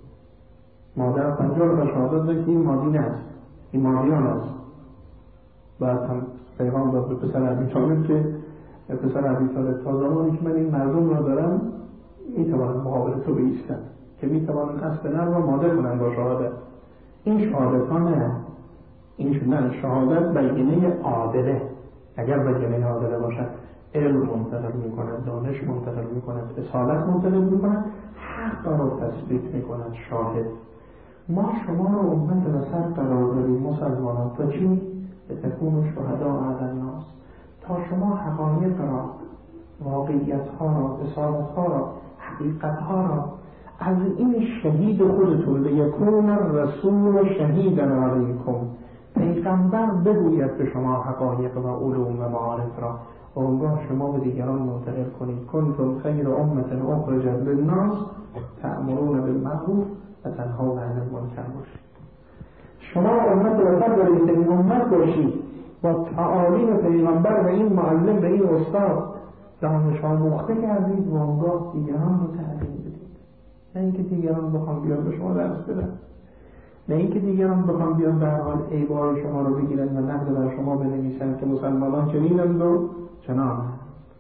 ماده 50 نفر شهادت داد که این مادین است، این مادیان است. بعد هم پیغام داد به پسر ابی طالب که پسر ابی طالب تا زمانی که من این مردم را دارم میتوانم مقابل تو بایستم که میتوانم از پدر را مادر کنم با شهادت. این شهادت ها نه، این نه شهادت بیانیه عادله. اگر بیانیه عادله باشد علم منتقل میکند، دانش منتقل میکند، اصالت منتقل میکند، حق را تثبیت میکند. شاهد ما شما را امت وسط قرار داریم مسلمانان تا چی؟ لتکونوا شهداء علی الناس، تا شما حقایق را، واقعیت ها را، اصالت ها را، حقیقت ها را از این شهید خودتون، لیکون الرسول شهیدا علیکم، پیغمبر بگوید به شما حقایق و علوم و معارف را و اونگاه شما به دیگران منتقل کنید. کنتم خیر امة اخرجت للناس تأمرون بالمعروف و تنهون عن المنکر باشید. شما امت وسط دارید، این امت باشید با تعالیم پیغمبر و این معلم و این استاد دانش آموخته کردید و اونگاه دیگران رو تعلیم بدید. نه اینکه دیگران بخوام بیان به شما درس بدن، نه اینکه دیگران بخوام بیان به هر حال عیب‌های شما رو بگیرن و نقد بر شما بنویسن که مسلمانان چنینند و چنانند.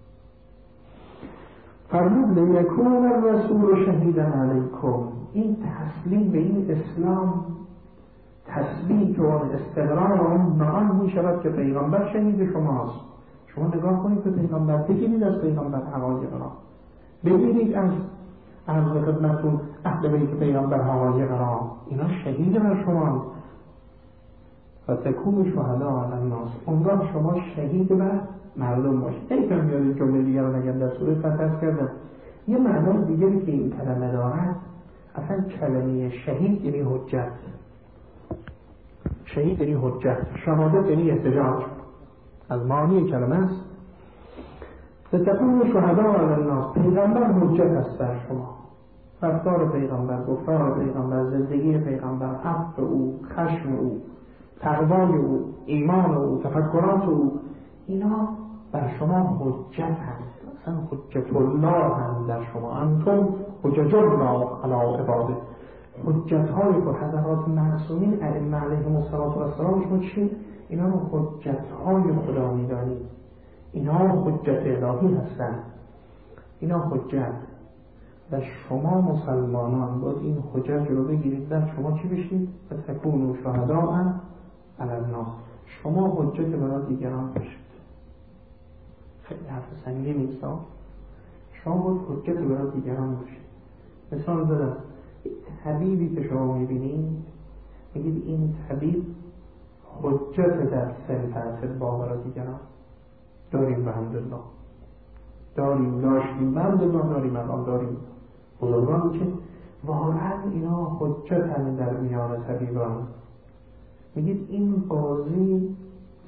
فرمود لیکون الرسول شهیدا علیکم. این تسلیم به این اسلام، تثبیت و استقرار آن می شود که پیغمبر شهید شماست. شما نگاه کنید به پیغمبر، بگیرید از پیغمبر حقایق را، بگیرید از عرض خدمتتون اهل بیت پیغمبر حقایق را، اینا شهید بر شما. و تکونوا شهداء علی الناس، اونگاه شما شهید بر مردم باشید. یکم میاد این جمله دیگر رو نگم در سوره فتح کردم. یه معنای دیگری که این کلمه دارد، اصلا کلمه شهید یعنی حجت. شهید یعنی حجت، شهادت یعنی احتجاج، از معانی کلمه است. لتکونوا شهداء علی الناس، پیغمبر حجت است بر شما. رفتار پیغمبر، گفتار پیغمبر، زندگی پیغمبر، عفو او، خشم او، تقوای او، ایمان او، تفکرات او، اینا بر شما حجت هست. اصلا حجت الله هم در شما. انتم حجج الله علی عباده. حجت های که حضرات معصومین ائمه علیهم السلام شما چی؟ اینا رو حجت های خدا میدانید. اینا حجت الهی هستند. اینا حجت و شما مسلمانان باید این حجت رو بگیرید در شما چی بشید؟ و تکونوا شهداء علی الناس، شما حجت برای دیگران بشید. خیلی حرف سنگین نیست. شما باید حجت برای دیگران بشید. مثال دارم، طبیبی که شما میبینید میگید این طبیب حجت در سن با برای دیگران. داریم بحمدالله، داریم، داشتیم بحمدالله، داریم، الان داریم بزرگان که واقعا اینا حجت هم در میان طبیبان. میگید این قاضی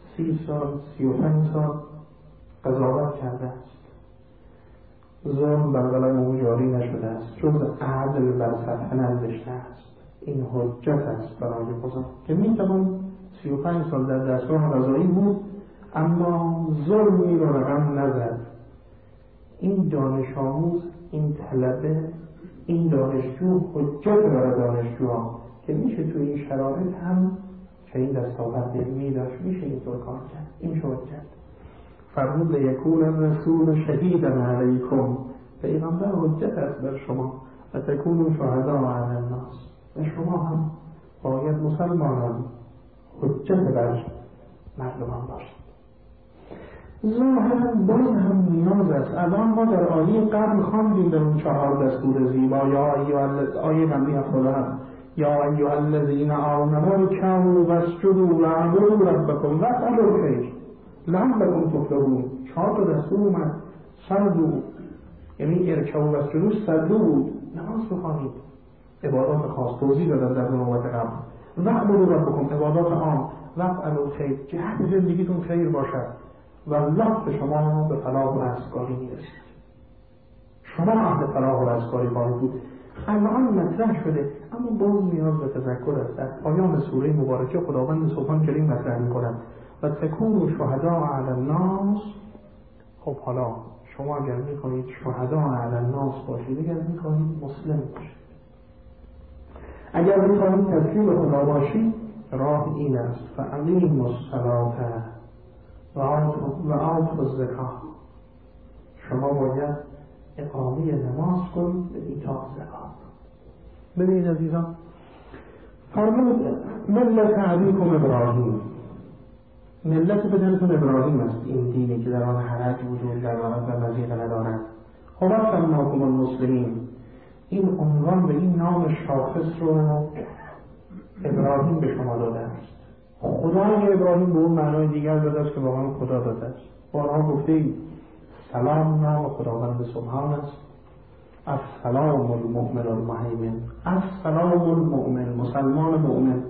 30 سال 35 سال قضاوت کرده است، ظلم بر قلم او جاری نشده است، جز عدل بر سطح ننوشته است. این حجت است برای بزرگ که میتوان 35 سال در دستگاه قضایی بود اما ظلمی رو رقم نزد. این دانش آموز، این طلبه، این دانشجو حجت برای دانشجوها که میشه توی این شرایط هم که این دستاورد علمی داشت میشه اینطور کار کرد. این حجت فرمود لیکون الرسول شهیدا علیکم، پیغمبر حجت است بر شما و تکونوا شهداء علی الناس، و شما هم باید مسلمانان حجت بر مردمان باشید. ظاهرا باز هم نیاز است. الان ما در آیه قبل خواندیم در اون 4 دستور زیبا یا آیه قبلی هم یا ایها الذین آمنوا ارکعوا واسجدوا واعبدوا ربکم وافعلوا الخیر لعلکم تفلحون. 4 دستور اومد. صلوا یعنی ارکعوا واسجدوا صلوا بود، نماز بخوانید، عبادات خاص توضیح دادن در نوبت قبل. واعبدوا ربکم عبادات عام، وافعلوا الخیر جهت زندگیتون خیر باشد و الله به شما به فلاح و رستگاری میرسید. شما اهل فلاح و رستگاری خواهید بود. الان مطرح شده اما باز نیاز به تذکر است. در پایان سوره مبارکه خداوند سبحان کریم مطرح می‌کند و تکونوا شهداء علی الناس. خب حالا شما اگر می‌خواهید شهداء علی الناس باشید، اگر می‌خواهید مسلم باشید، اگر می‌خواهید تسلیم خدا باشید، راه این است: فاقیموا الصلاة و آتوا الزکاة. شما باید اقامه نماز کنید و ایتاء زکات. ببینید عزیزان، فرمود ملت ابیکم ابراهیم، ملت بدنتون ابراهیم است، این دینی که در آن حرج وجود دارد و مضیق ندارد. هو سماکم المسلمین، این عنوان و این نام شاخص رو ابراهیم به شما داده است. خدای ابراهیم به اون معنای دیگر داده است که واقعا خدا داده است. بارها گفته اید سلام نام خداوند سبحان است. السلام المؤمن المهیمن، السلام المؤمن، مسلمان مؤمن.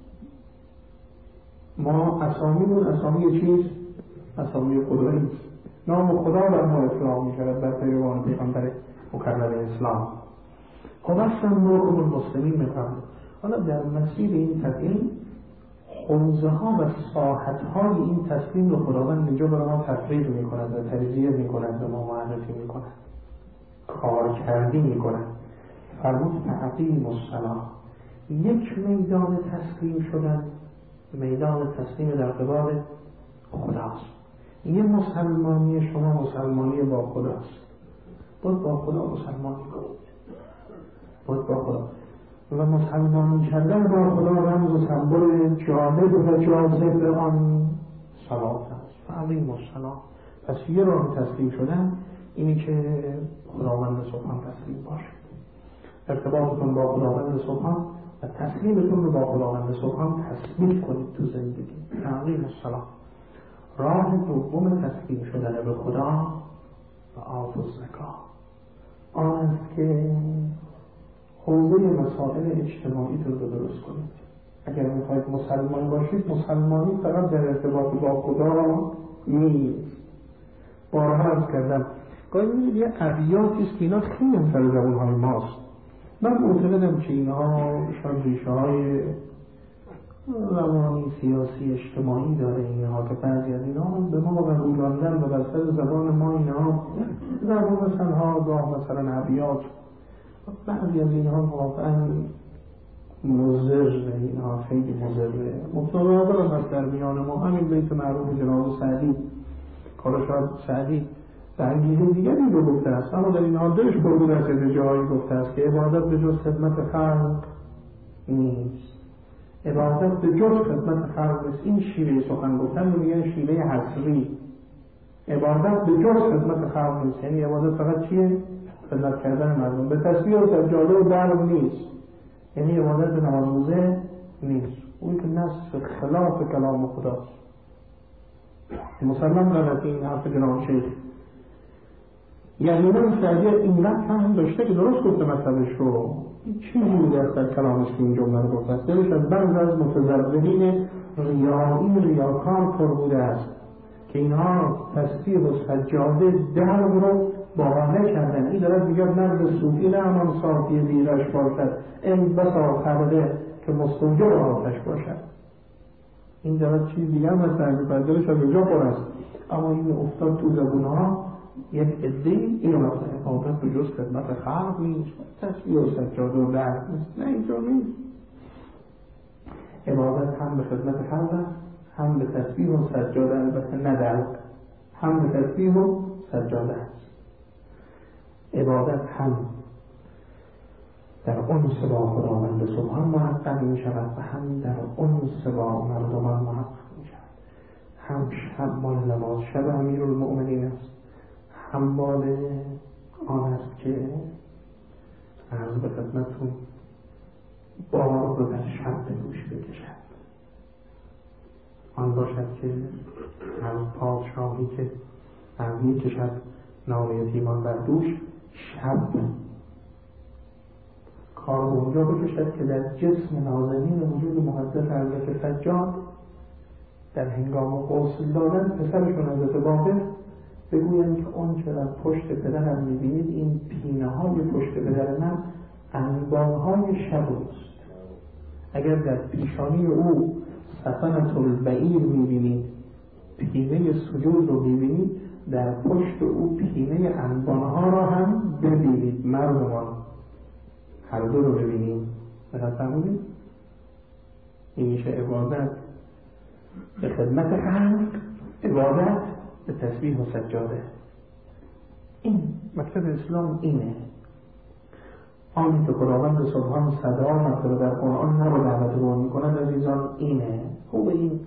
ما اسامیمون اسامی چیست؟ اسامی خدایی. نام خدا بر ما اسلام می‌شود بر پیروان پیغمبر مکرم اسلام. هو سماکم المسلمین من قبل. حالا در مسیر این تدین حوزه ها و ساحت های این تسلیم رو خداوند اینجا برای ما تفریق می کند و تجزیه می کند و ما معرفی می کند، کار کردی می کند. فرمود فاقیموا الصلاة، یک میدان تسلیم شدن، میدان تسلیم در قبال خداست. یه مسلمانی شما مسلمانی با خداست، باید با خدا مسلمانی کنید، باید با خدا و مسلمان کردن با خدا رمز و سمبل جالب و جاذب آن صلات است. فاقیموا الصلاة. پس یه راه تسلیم شدن اینی که خداوند سبحان تسلیم باشید، ارتباطتون با خداوند سبحان و تسلیمتون رو با خداوند سبحان تثبیت کنید تو زندگی. فاقیموا الصلاة. راه دوم تسلیم شدن به خدا و آتوا الزکاة آن است که حوزه مسائل اجتماعی رو درست کنید. اگر میخواید مسلمان باشید، مسلمانی فقط در ارتباط با خدا نیست. بارها عرض کردم گاهی می‌بینید یه ابیاتی است که اینا خیلی سر زبون‌های ماست. من معتقدم که اینها شاید ریشه‌های روانی، سیاسی، اجتماعی داره اینها که بعضی از اینها به ما قبولاندن و بر سر زبان ما اینها زبان مثلا گاه مثلا ابیات، بعضی از اینها واقعا مضر، اینها خیلی مضره. متضادر است در میان ما. همین بیت معروف جناب سعدی، حالا شاید سعدی در انگیزه دیگری رو گفته است، اما در این حال دلش پربود است از جایی گفته است که عبادت به جز خدمت خلق نیست. عبادت به جز خدمت خلق نیست. این شیوه سخن گفتن رو میگن شیوه حصری. عبادت به جز خدمت خلق نیست، یعنی عبادت فقط چیه؟ خدمت کردن مردم. به تصویر و سجاده و درب نیست، یعنی عبادت به نمازروزه نیست. اون که نصف خلاف کلام خداست. مسلم غلطی این حرف جناب شیخ، یعنی من سعدی اینقدر فهم داشته که درست گفته مطلبش رو. چیزی بوده است در کلامش که این جمله رو گفته است. دلش از بعض از متزربین ریایی ریاکار پر بوده است که اینها تسبیح و سجاده درب رو باهره کردن. این دارد میگه مرد صوفی نه همان صافی دیرش باشد، این بسا خرده که مستوجب آتش باشد. این دارد چیز دیگر مثلا بردارش از اونجا پر است، اما این افتاد تو زبون ها یک عده این رو مثلا عبادت به جز خدمت خلق نیست، تسبیح و سجاده و درب نیست. نه اینجا نیست. عبادت هم به خدمت خلق است، هم به تسبیح و سجاده، البته نه درب، هم به تسبیح و سجاده است. عبادت هم در انس با خداوند سبحان محقق می شود و هم در انس با مردمان محقق می شود. هم شب مال نماز شب امیرالمؤمنین است، هم مال آن است که عرض به خدمتون بار رو در شب به دوش بکشد. آن باشد که از پادشاهی که می کشد نام یتیمان بر دوش، شب کار اونجا بکشد که در جسم نازنین وجود محدث حضرت سجاد در هنگام غسل دادن پسرشون حضرت باقر بگویند که اون چه در پشت پدرم میبینید این پینه های پشت پدر من انبان های شب است. اگر در پیشانی او سفنة البعیر میبینید، پینه سجود رو میبینید، در پشت او پینه انبانها را هم ببینید. مردمان هر دو رو ببینید. بخواستم این میشه عبادت به خدمت خلق، عبادت به تسبیح و سجاده. این مکتب اسلام اینه. آنی که خداوند سبحان صدا مطلب در قرآن نرو دعوت رو میکنند عزیزان اینه. خوب این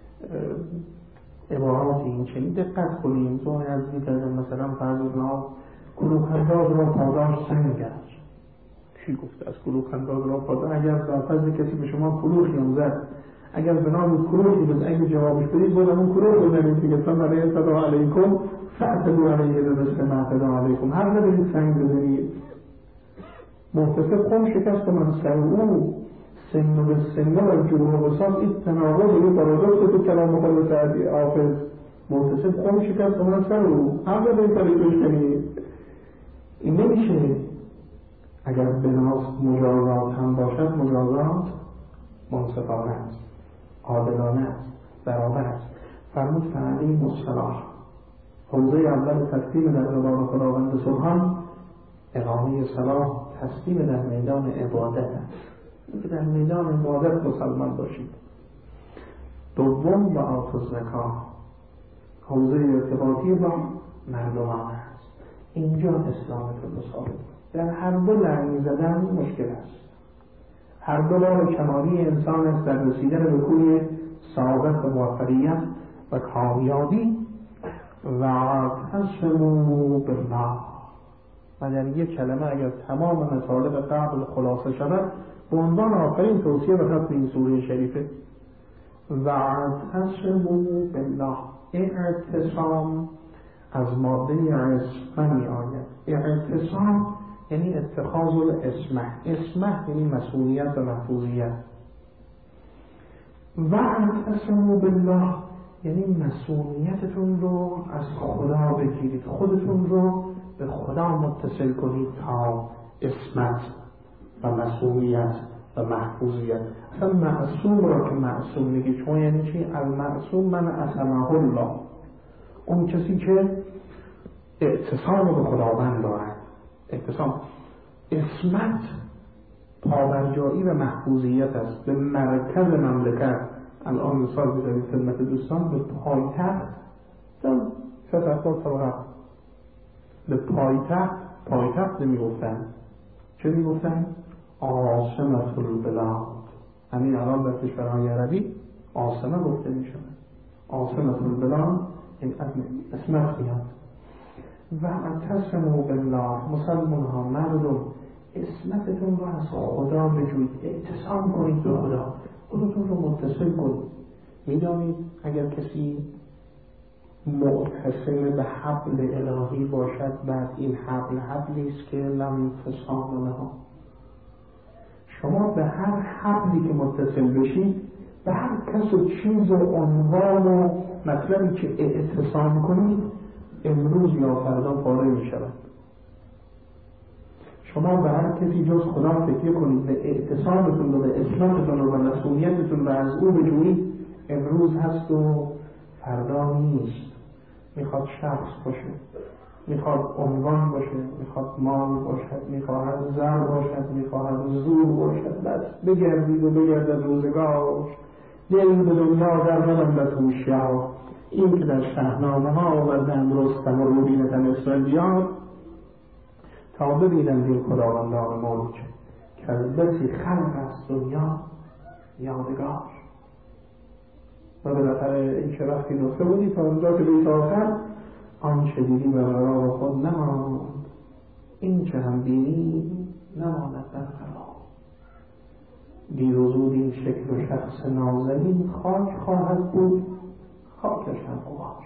عبارات این چنین دقت کنیم. تو از میتردن مثلا فرضنا کلوخنداز را پاداش سنگ است. چی گفته از کلوخنداز را پاداش؟ اگر فرض کسی به شما کلوخی هم زد، اگر به نام کلوخی بز اگه جوابش بدید بودم اون کلوخ بزنید دیگه سلام علیکم فعتدو علیه بمثل ما اعتدوا علیکم. هر ندارید سنگ بزنید. محتسب خون شکست من سر او سن به سن و جروح و بساط این تناقض یه پارادوکس تو کلام مخالف سعدی حافظ. محتسب خون شکست من سر او هم ندارید پریدوش کنید. این نمیشه. اگر بناس مجازات هم باشد، مجازات منصفانه است، عادلانه است، برابر است. فرمود فعلی مصطلح حوزه اول تسلیم در قبال خداوند سبحان اقامه صلاح، تسلیم در میدان عبادت است. در میدان عبادت مسلمان باشید. دوم و آت الزکاه حوزه ارتباطی با مردمان است. اینجا اسلامتون ثابت. در هر دو لعنی زدن مشکل است. هر دو راه کمالی انسان است در رسیدن به کوی سعادت و موفقیت و کامیابی. و اعتصموا بالله و در یک کلمه اگر تمام مطالب قبل خلاصه شود به عنوان آخرین توصیه به ختم این سوره شریفه و اعتصموا بالله. اعتصام از ماده عصمه می آید. اعتصام یعنی اتخاذ الاسمه. اسمه یعنی مسئولیت و محفوظیت. و اعتصموا بالله یعنی مسئولیتتون رو از خدا بگیرید، خودتون رو به خدا متصل کنید تا اسمت و مسئولیت و محفوظیت. اصلا معصوم را که معصوم میگی چون یعنی چی؟ المعصوم من عصمه الله، اون کسی که اعتصام به خداوند دارد. اعتصام اسمت پابرجایی و محفوظیت است. به مرکز مملکت، الان مثال بذارید خدمت دوستان، به پایتخت به پایتخت نمیگفتن. چه میگفتن؟ عاصمة البلاد. همین الان در کشورهای عربی عاصمه گفته میشود. عاصمة البلاد این اسمت میاد. و اعتصموا بالله مسلمان ها مردم اسمتتون رو از خدا بجوید، اعتصام کنید به خدا، خودتون رو متصل کنید. میدانید اگر کسی متصل به حبل الهی باشد، بعد این حبلی است که لم انفصام له. شما به هر حبلی که متصل بشید به هر کس و چیز و عنوان و مطلبی که اعتصام کنید امروز یا فردا پاره می شود. شما به هر کسی جز خدا فکر کنید، به اعتصامتون و به اصلاحتون و به مسئولیتتون و از او بجویید، امروز هست و فردا نیست. میخواد شخص باشه، میخواد عنوان باشه، میخواد مال باشد، میخواد زر باشد، میخواد زور باشد، بس بگردید و بگردد روزگار، دل به دنیا در نماند هوشیار. این که در شاهنامه ها آوردند رستم و روبینتن اسفندیار تا ببینند این خداوندان ملک که از بسی خلق است دنیا یادگار. و بالاخره این که وقتی نقطه بودی تا اونجا که بیت آخر آنچه دیدی برقرار خود نماند، این که هم بینی نماند برقرار. دیر و زود این شکل و شخص نازنین خاک خواهد بود، خاکش هم غبار.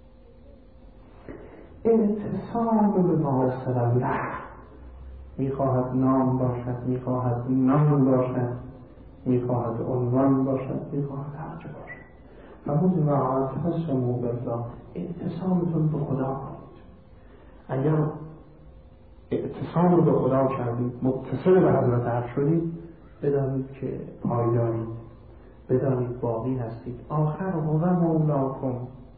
اعتصام به ناصر الله میخواهد نام باشد، میخواهد نام باشد، میخواهد عنوان باشد، میخواهد هرچه باشد. فرمود واعتصموا بالله، اعتصامتون به خدا کنید. اگر اعتصام رو به خدا کردید، متصل به حضرت عرش شدید، بدانید که پایدارید، بدانید باقی هستید. آخر هو مولاکم،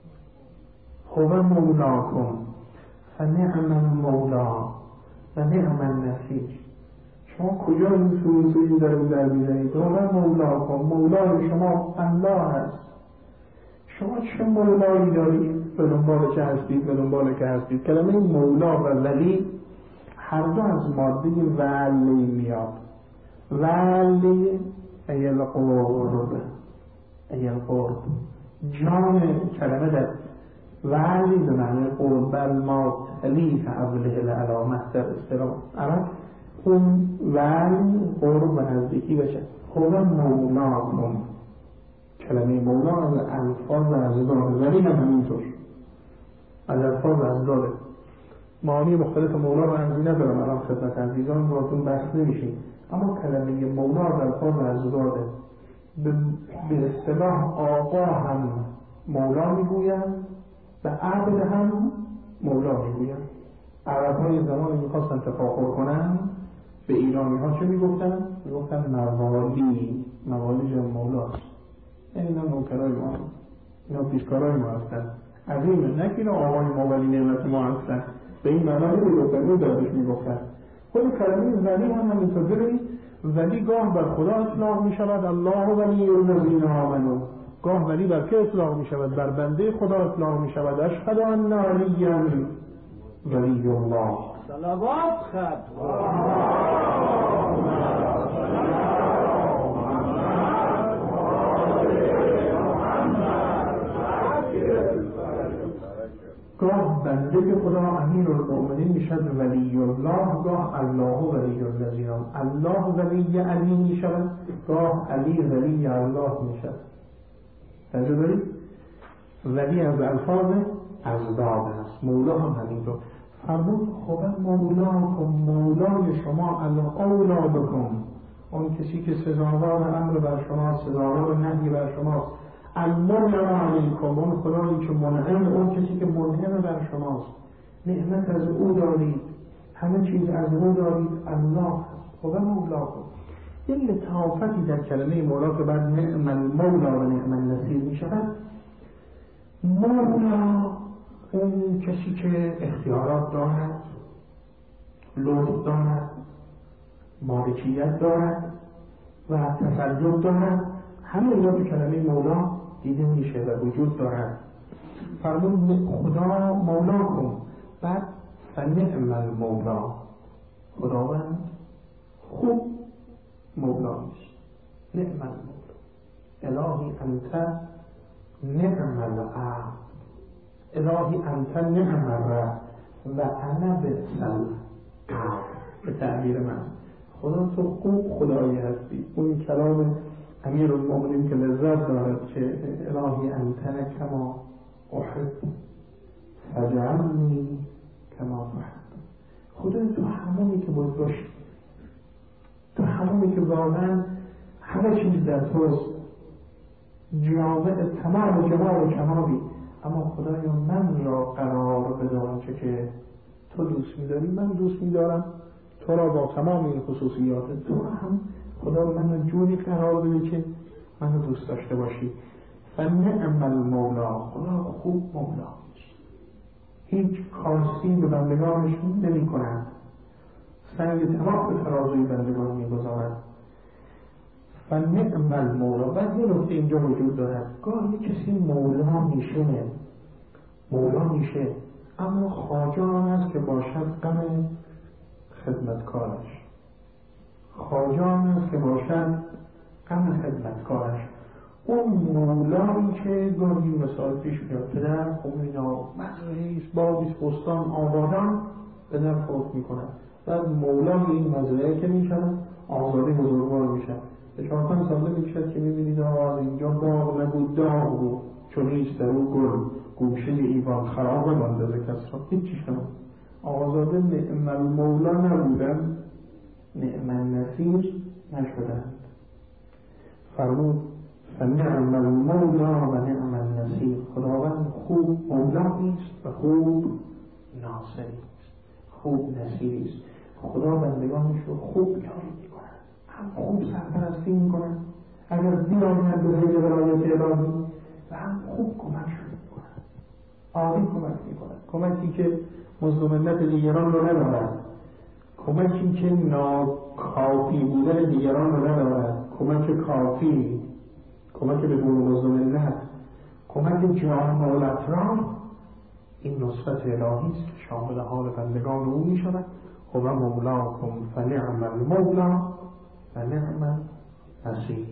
هو مولاکم فنعم المولا و نعم النصیر. شما کجا این سوی در میزنید؟ هو مولاکم، مولای شما الله هست. شما چه مولایی دارید؟ به دنبال چه هستید؟ به دنبال که هستید. کلمه مولا و ولی هر دو از ماده ولی میاد. ولی ای القرب، ای القرب، جان کلمه در ولی به معنی قرب، بل ما تلیف عبله العلامت در اصطلاح عرب اون ولی قرب و نزدیکی بشه. خود مولاکم، کلمه مولا از الفاظ ازداده، ولی هم همینطور از الفاظ ازداده. معانی مختلف مولا رو انزی ندارم الان خدمت عزیزان براتون بحث نمیشیم، اما کلمه مولا از الفاظ ازداده. به اصطلاح آقا هم مولا میگویند و عبد هم مولا میگویند. عرب های زمانی میخواستن تفاخر کنن به ایرانی ها چه میگفتن؟ میگفتن موالی، موالی جمع مولاست. اینا نوکرای ما، اینا پیشکارای ما هستن، عظیمه، نه که اینا آقای ما ولی نعمت ما هستن. به این معنا نمیگفتن، اون درش میگفتن. خود کلمه ولی هم همینطور ببینید، ولی گاه بر خدا اطلاق میشود، الله ولی الذین آمنوا. گاه ولی بر که اطلاق میشود؟ بر بنده خدا اطلاق میشود. اشهد ان علیا ولی الله. صلوات خط گاه بنده که خدا امیر المؤمنین میشد ولی الله، گاه الله ولی الذین. الله ولی علی میشود، گاه علی ولی الله میشود. توجه دارید؟ ولی از الفاظ ازداد است. مولا هم همینطور. فرمود خب مولاکم، مولای شما الاولا بکم، اون کسی که سزاوار امر بر شماست، سزاوار نهی بر شماست. المنعم علیکم، اون خدایی که منعم، اون کسی که منعم بر شماست، نعمت از او دارید، همه چیز از او دارید، الله هست. خب مولاکم. این لطافتی در کلمه مولا که بعد نعم المولا و نعم النصیر می شود. مولا اون کسی که اختیارات دارد، لطف دارد، مالکیت دارد و تصرف دارد، همه اینا تو کلمه مولا دیده میشه و وجود دارد. فرمود خدا مولا کن، بعد فنعم المولا، خداوند خوب مولا نیست، نعم المولا. الهی انت نعم العبد، الهی انت نعم الرب و انا بئس العبد. به تعبیر من خدا تو خوب خدایی هستی. اون کلام امیر المؤمنین که لذت دارد که الهی انت کما احب فجعلنی کما تحب. خدا تو همونی که باید باشی، تو همونی که واقعا همه چیز در توست، جامع تمام جمال و کمالی، اما خدایا من را قرار بده آنچه که تو دوست می‌داری. من دوست می‌دارم تو را با تمام این خصوصیات، تو هم خدا من جوری قرار بده که منو دوست داشته باشی. فنعم المولا، خدا خوب مولاست، هیچ خاصی به بندگانش نمی کند، سنگ تمام به ترازوی بندگان می گذارد. فنعم المولا. بعد یه نکته اینجا وجود دارد، گاهی کسی مولا میشه اما خواجه آن است که باشد غم خدمتکارش، خواجه آن است که باشد غم خدمتکارش. اون مولایی که گاهی مثال پیش میاد، پدر خب اینا مزرعه‌ایست، باغیست، بستان آبادان، پدر فوت میکنه، بعد مولای این مزرعه که میشن آزادی بزرگوار میشن. به 4-5 ساله میشد که میبینید از اینجا باغ نبود داغ بود، چون ایست در اون گل گوشه ایوان خراب مانده ز کسرا، هیچیش نبود. آزاده نعم المولا نبودن، نعم النصیر نشدند. فرمود فنعم المولا و نعم النصیر، خداوند خوب مولاییست و خوب ناصریست، خوب نصیریست. خدا بندگانش رو خوب یاری میکنن، هم خوب سرپرستی میکنن اگر بیانند به غیر ولایت الهی، و هم خوب کمکشون میکنن، عالی کمک میکنن، کمکی که مزد و منت دیگران رو ندارد، کمکی که ناکافی بودن دیگران رو ندارد، کمک کافی، کمک بدون مزد و منت، کمک جامع الاطراف. این نصرت الهی است که شامل حال بندگان او می شود. و مولاکم فنعم المولا و نعم النصیر.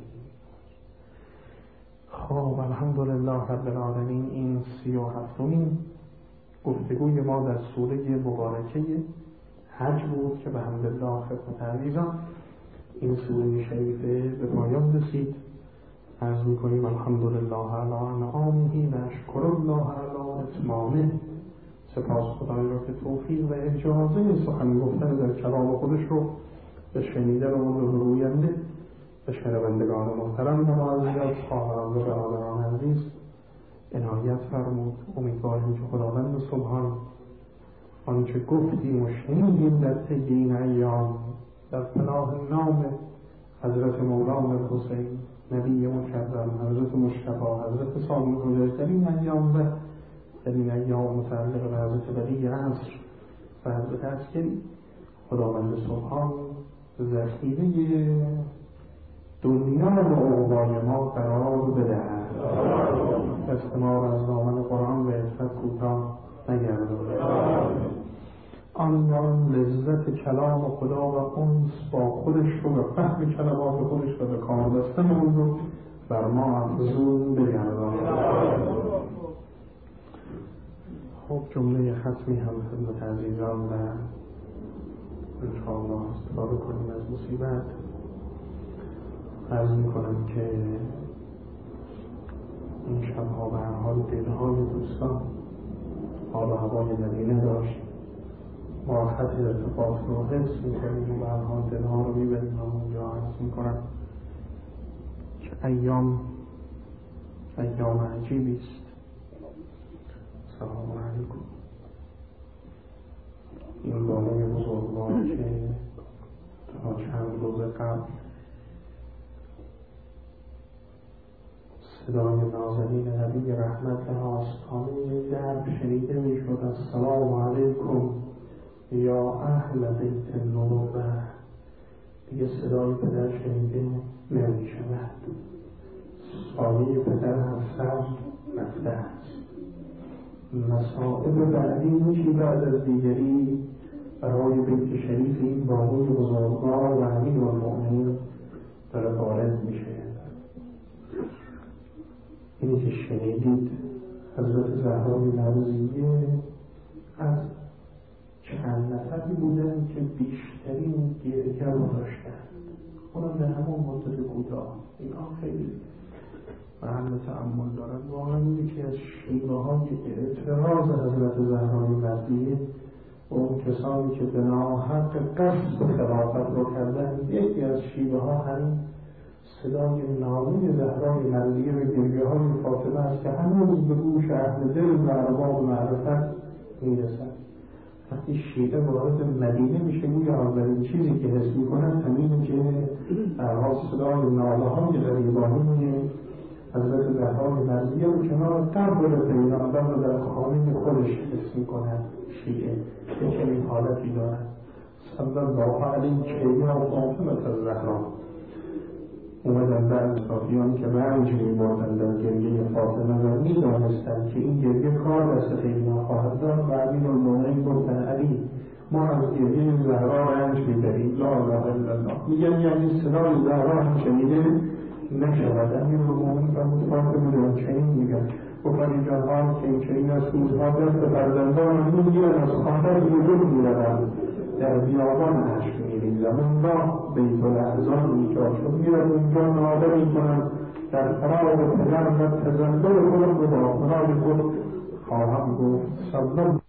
خب الحمدلله رب العالمین، این 37مین گفتگوی ما در سوره مبارکه حج بود که به حمدالله خدمت عزیزان این سوره شریفه به پایان رسید. عرض می‌کنیم الحمدلله علی انعامه و اشکر الله علی اتمامه. سپاس خدای را که توفیق و اجازه سخن گفتن در کلام خودش رو به شنیدن اون رو روینده به شنوندگان محترم و معزز خواهران و برادران عزیز عنایت فرمود. امیدواریم که خداوند سبحان آنچه گفتیم و شنیدیم در طی این ایام در پناه نام حضرت مولانا حسین نبی مکرم، حضرت مجتبی، حضرت سامی حجاج در این ایام و در این ایام متعلق به حضرت ولی عصر و حضرت عسکری، خداوند سبحان ذخیره دنیا و عقبای ما قرار بدهد، دست ما را از دامن قرآن و عفت کوتاه نگرداند، آن لذت کلام خدا و انس با خودش رو و فهم کلمات خودش و به کار بستن اون رو بر ما افزون بگرداند. خب جمله ختمی هم خدمت عزیزان و انشاءالله استفاده کنیم از مصیبت. عرض میکنم که این شبها به هر حال دلهای دوستان حال و هوای مدینه داشت، ما خط ارتباط رو حفظ میکنیم و به هر حال دلها رو میبریم و اونجا عرض میکنم که ایام عجیبی است. سلام علیکم. این بالای بزرگوار که تا چند روز قبل صدای نازنین نبی رحمت آستانه درب شنیده میشد، السلام علیکم یا اهل بیت النبوة. دیگه صدای پدر شنیده نمی شود، سایه پدر از سر رفته است. مصائب بعدی میشی بعد از دیگری برای بیت شریف این بانوی بزرگوار و امیر المؤمنین داره وارد میشه. اینی که شنیدید حضرت زهرای مرضیه از چند نفری بودن که بیشترین گریه رو داشتن، اونم به همون مدت کوتاه. اینا خیلی محل تأمل دارن. واقعا یکی از شیوه های اعتراض حضرت زهرای مرضیه و اون کسانی که به ناحق قصد خلافت رو کردن، یکی از شیوه ها همین صدای ناله زهرای مرضیه و گریه های فاطمه است که هنوز به گوش اهل دل و ارباب معرفت میرسد. وقتی شیعه وارد مدینه میشه گویا اولین چیزی که حس میکنن همینه که در حال صدای ناله های غریبانه حضرت زهرای مرضیه رو کنار قبر پیغمبر رو در خانه خودش حس میکنن. شیعه که چنین حالتی دارن. صلی الله علیه یا فاطمه الزهرا. اومدن در صافیان که رنج می‌بردن در گریه فاطمه و می‌دانستند که این گریه کار دست خیلی نخواهد داد و امیرالمومنین گفتن علی ما از گریه زهرا رنج می‌بریم لا اله الا الله. میگن یعنی صدای زهرا هم شنیده نشود. امیرالمومنین فرمود فاطمه جان چنین میگن گفتن جانها که این چنین از روزها دست فرزندان میگیرن از خانه بیرون میروند در بیابان عشق میریزم اونگاه بیت الاحزان ایجاد شد میرم اونجا ناله میکنم در فراغ پدر و تزلزل خودم رو با خدای خود خواهم گفت صلی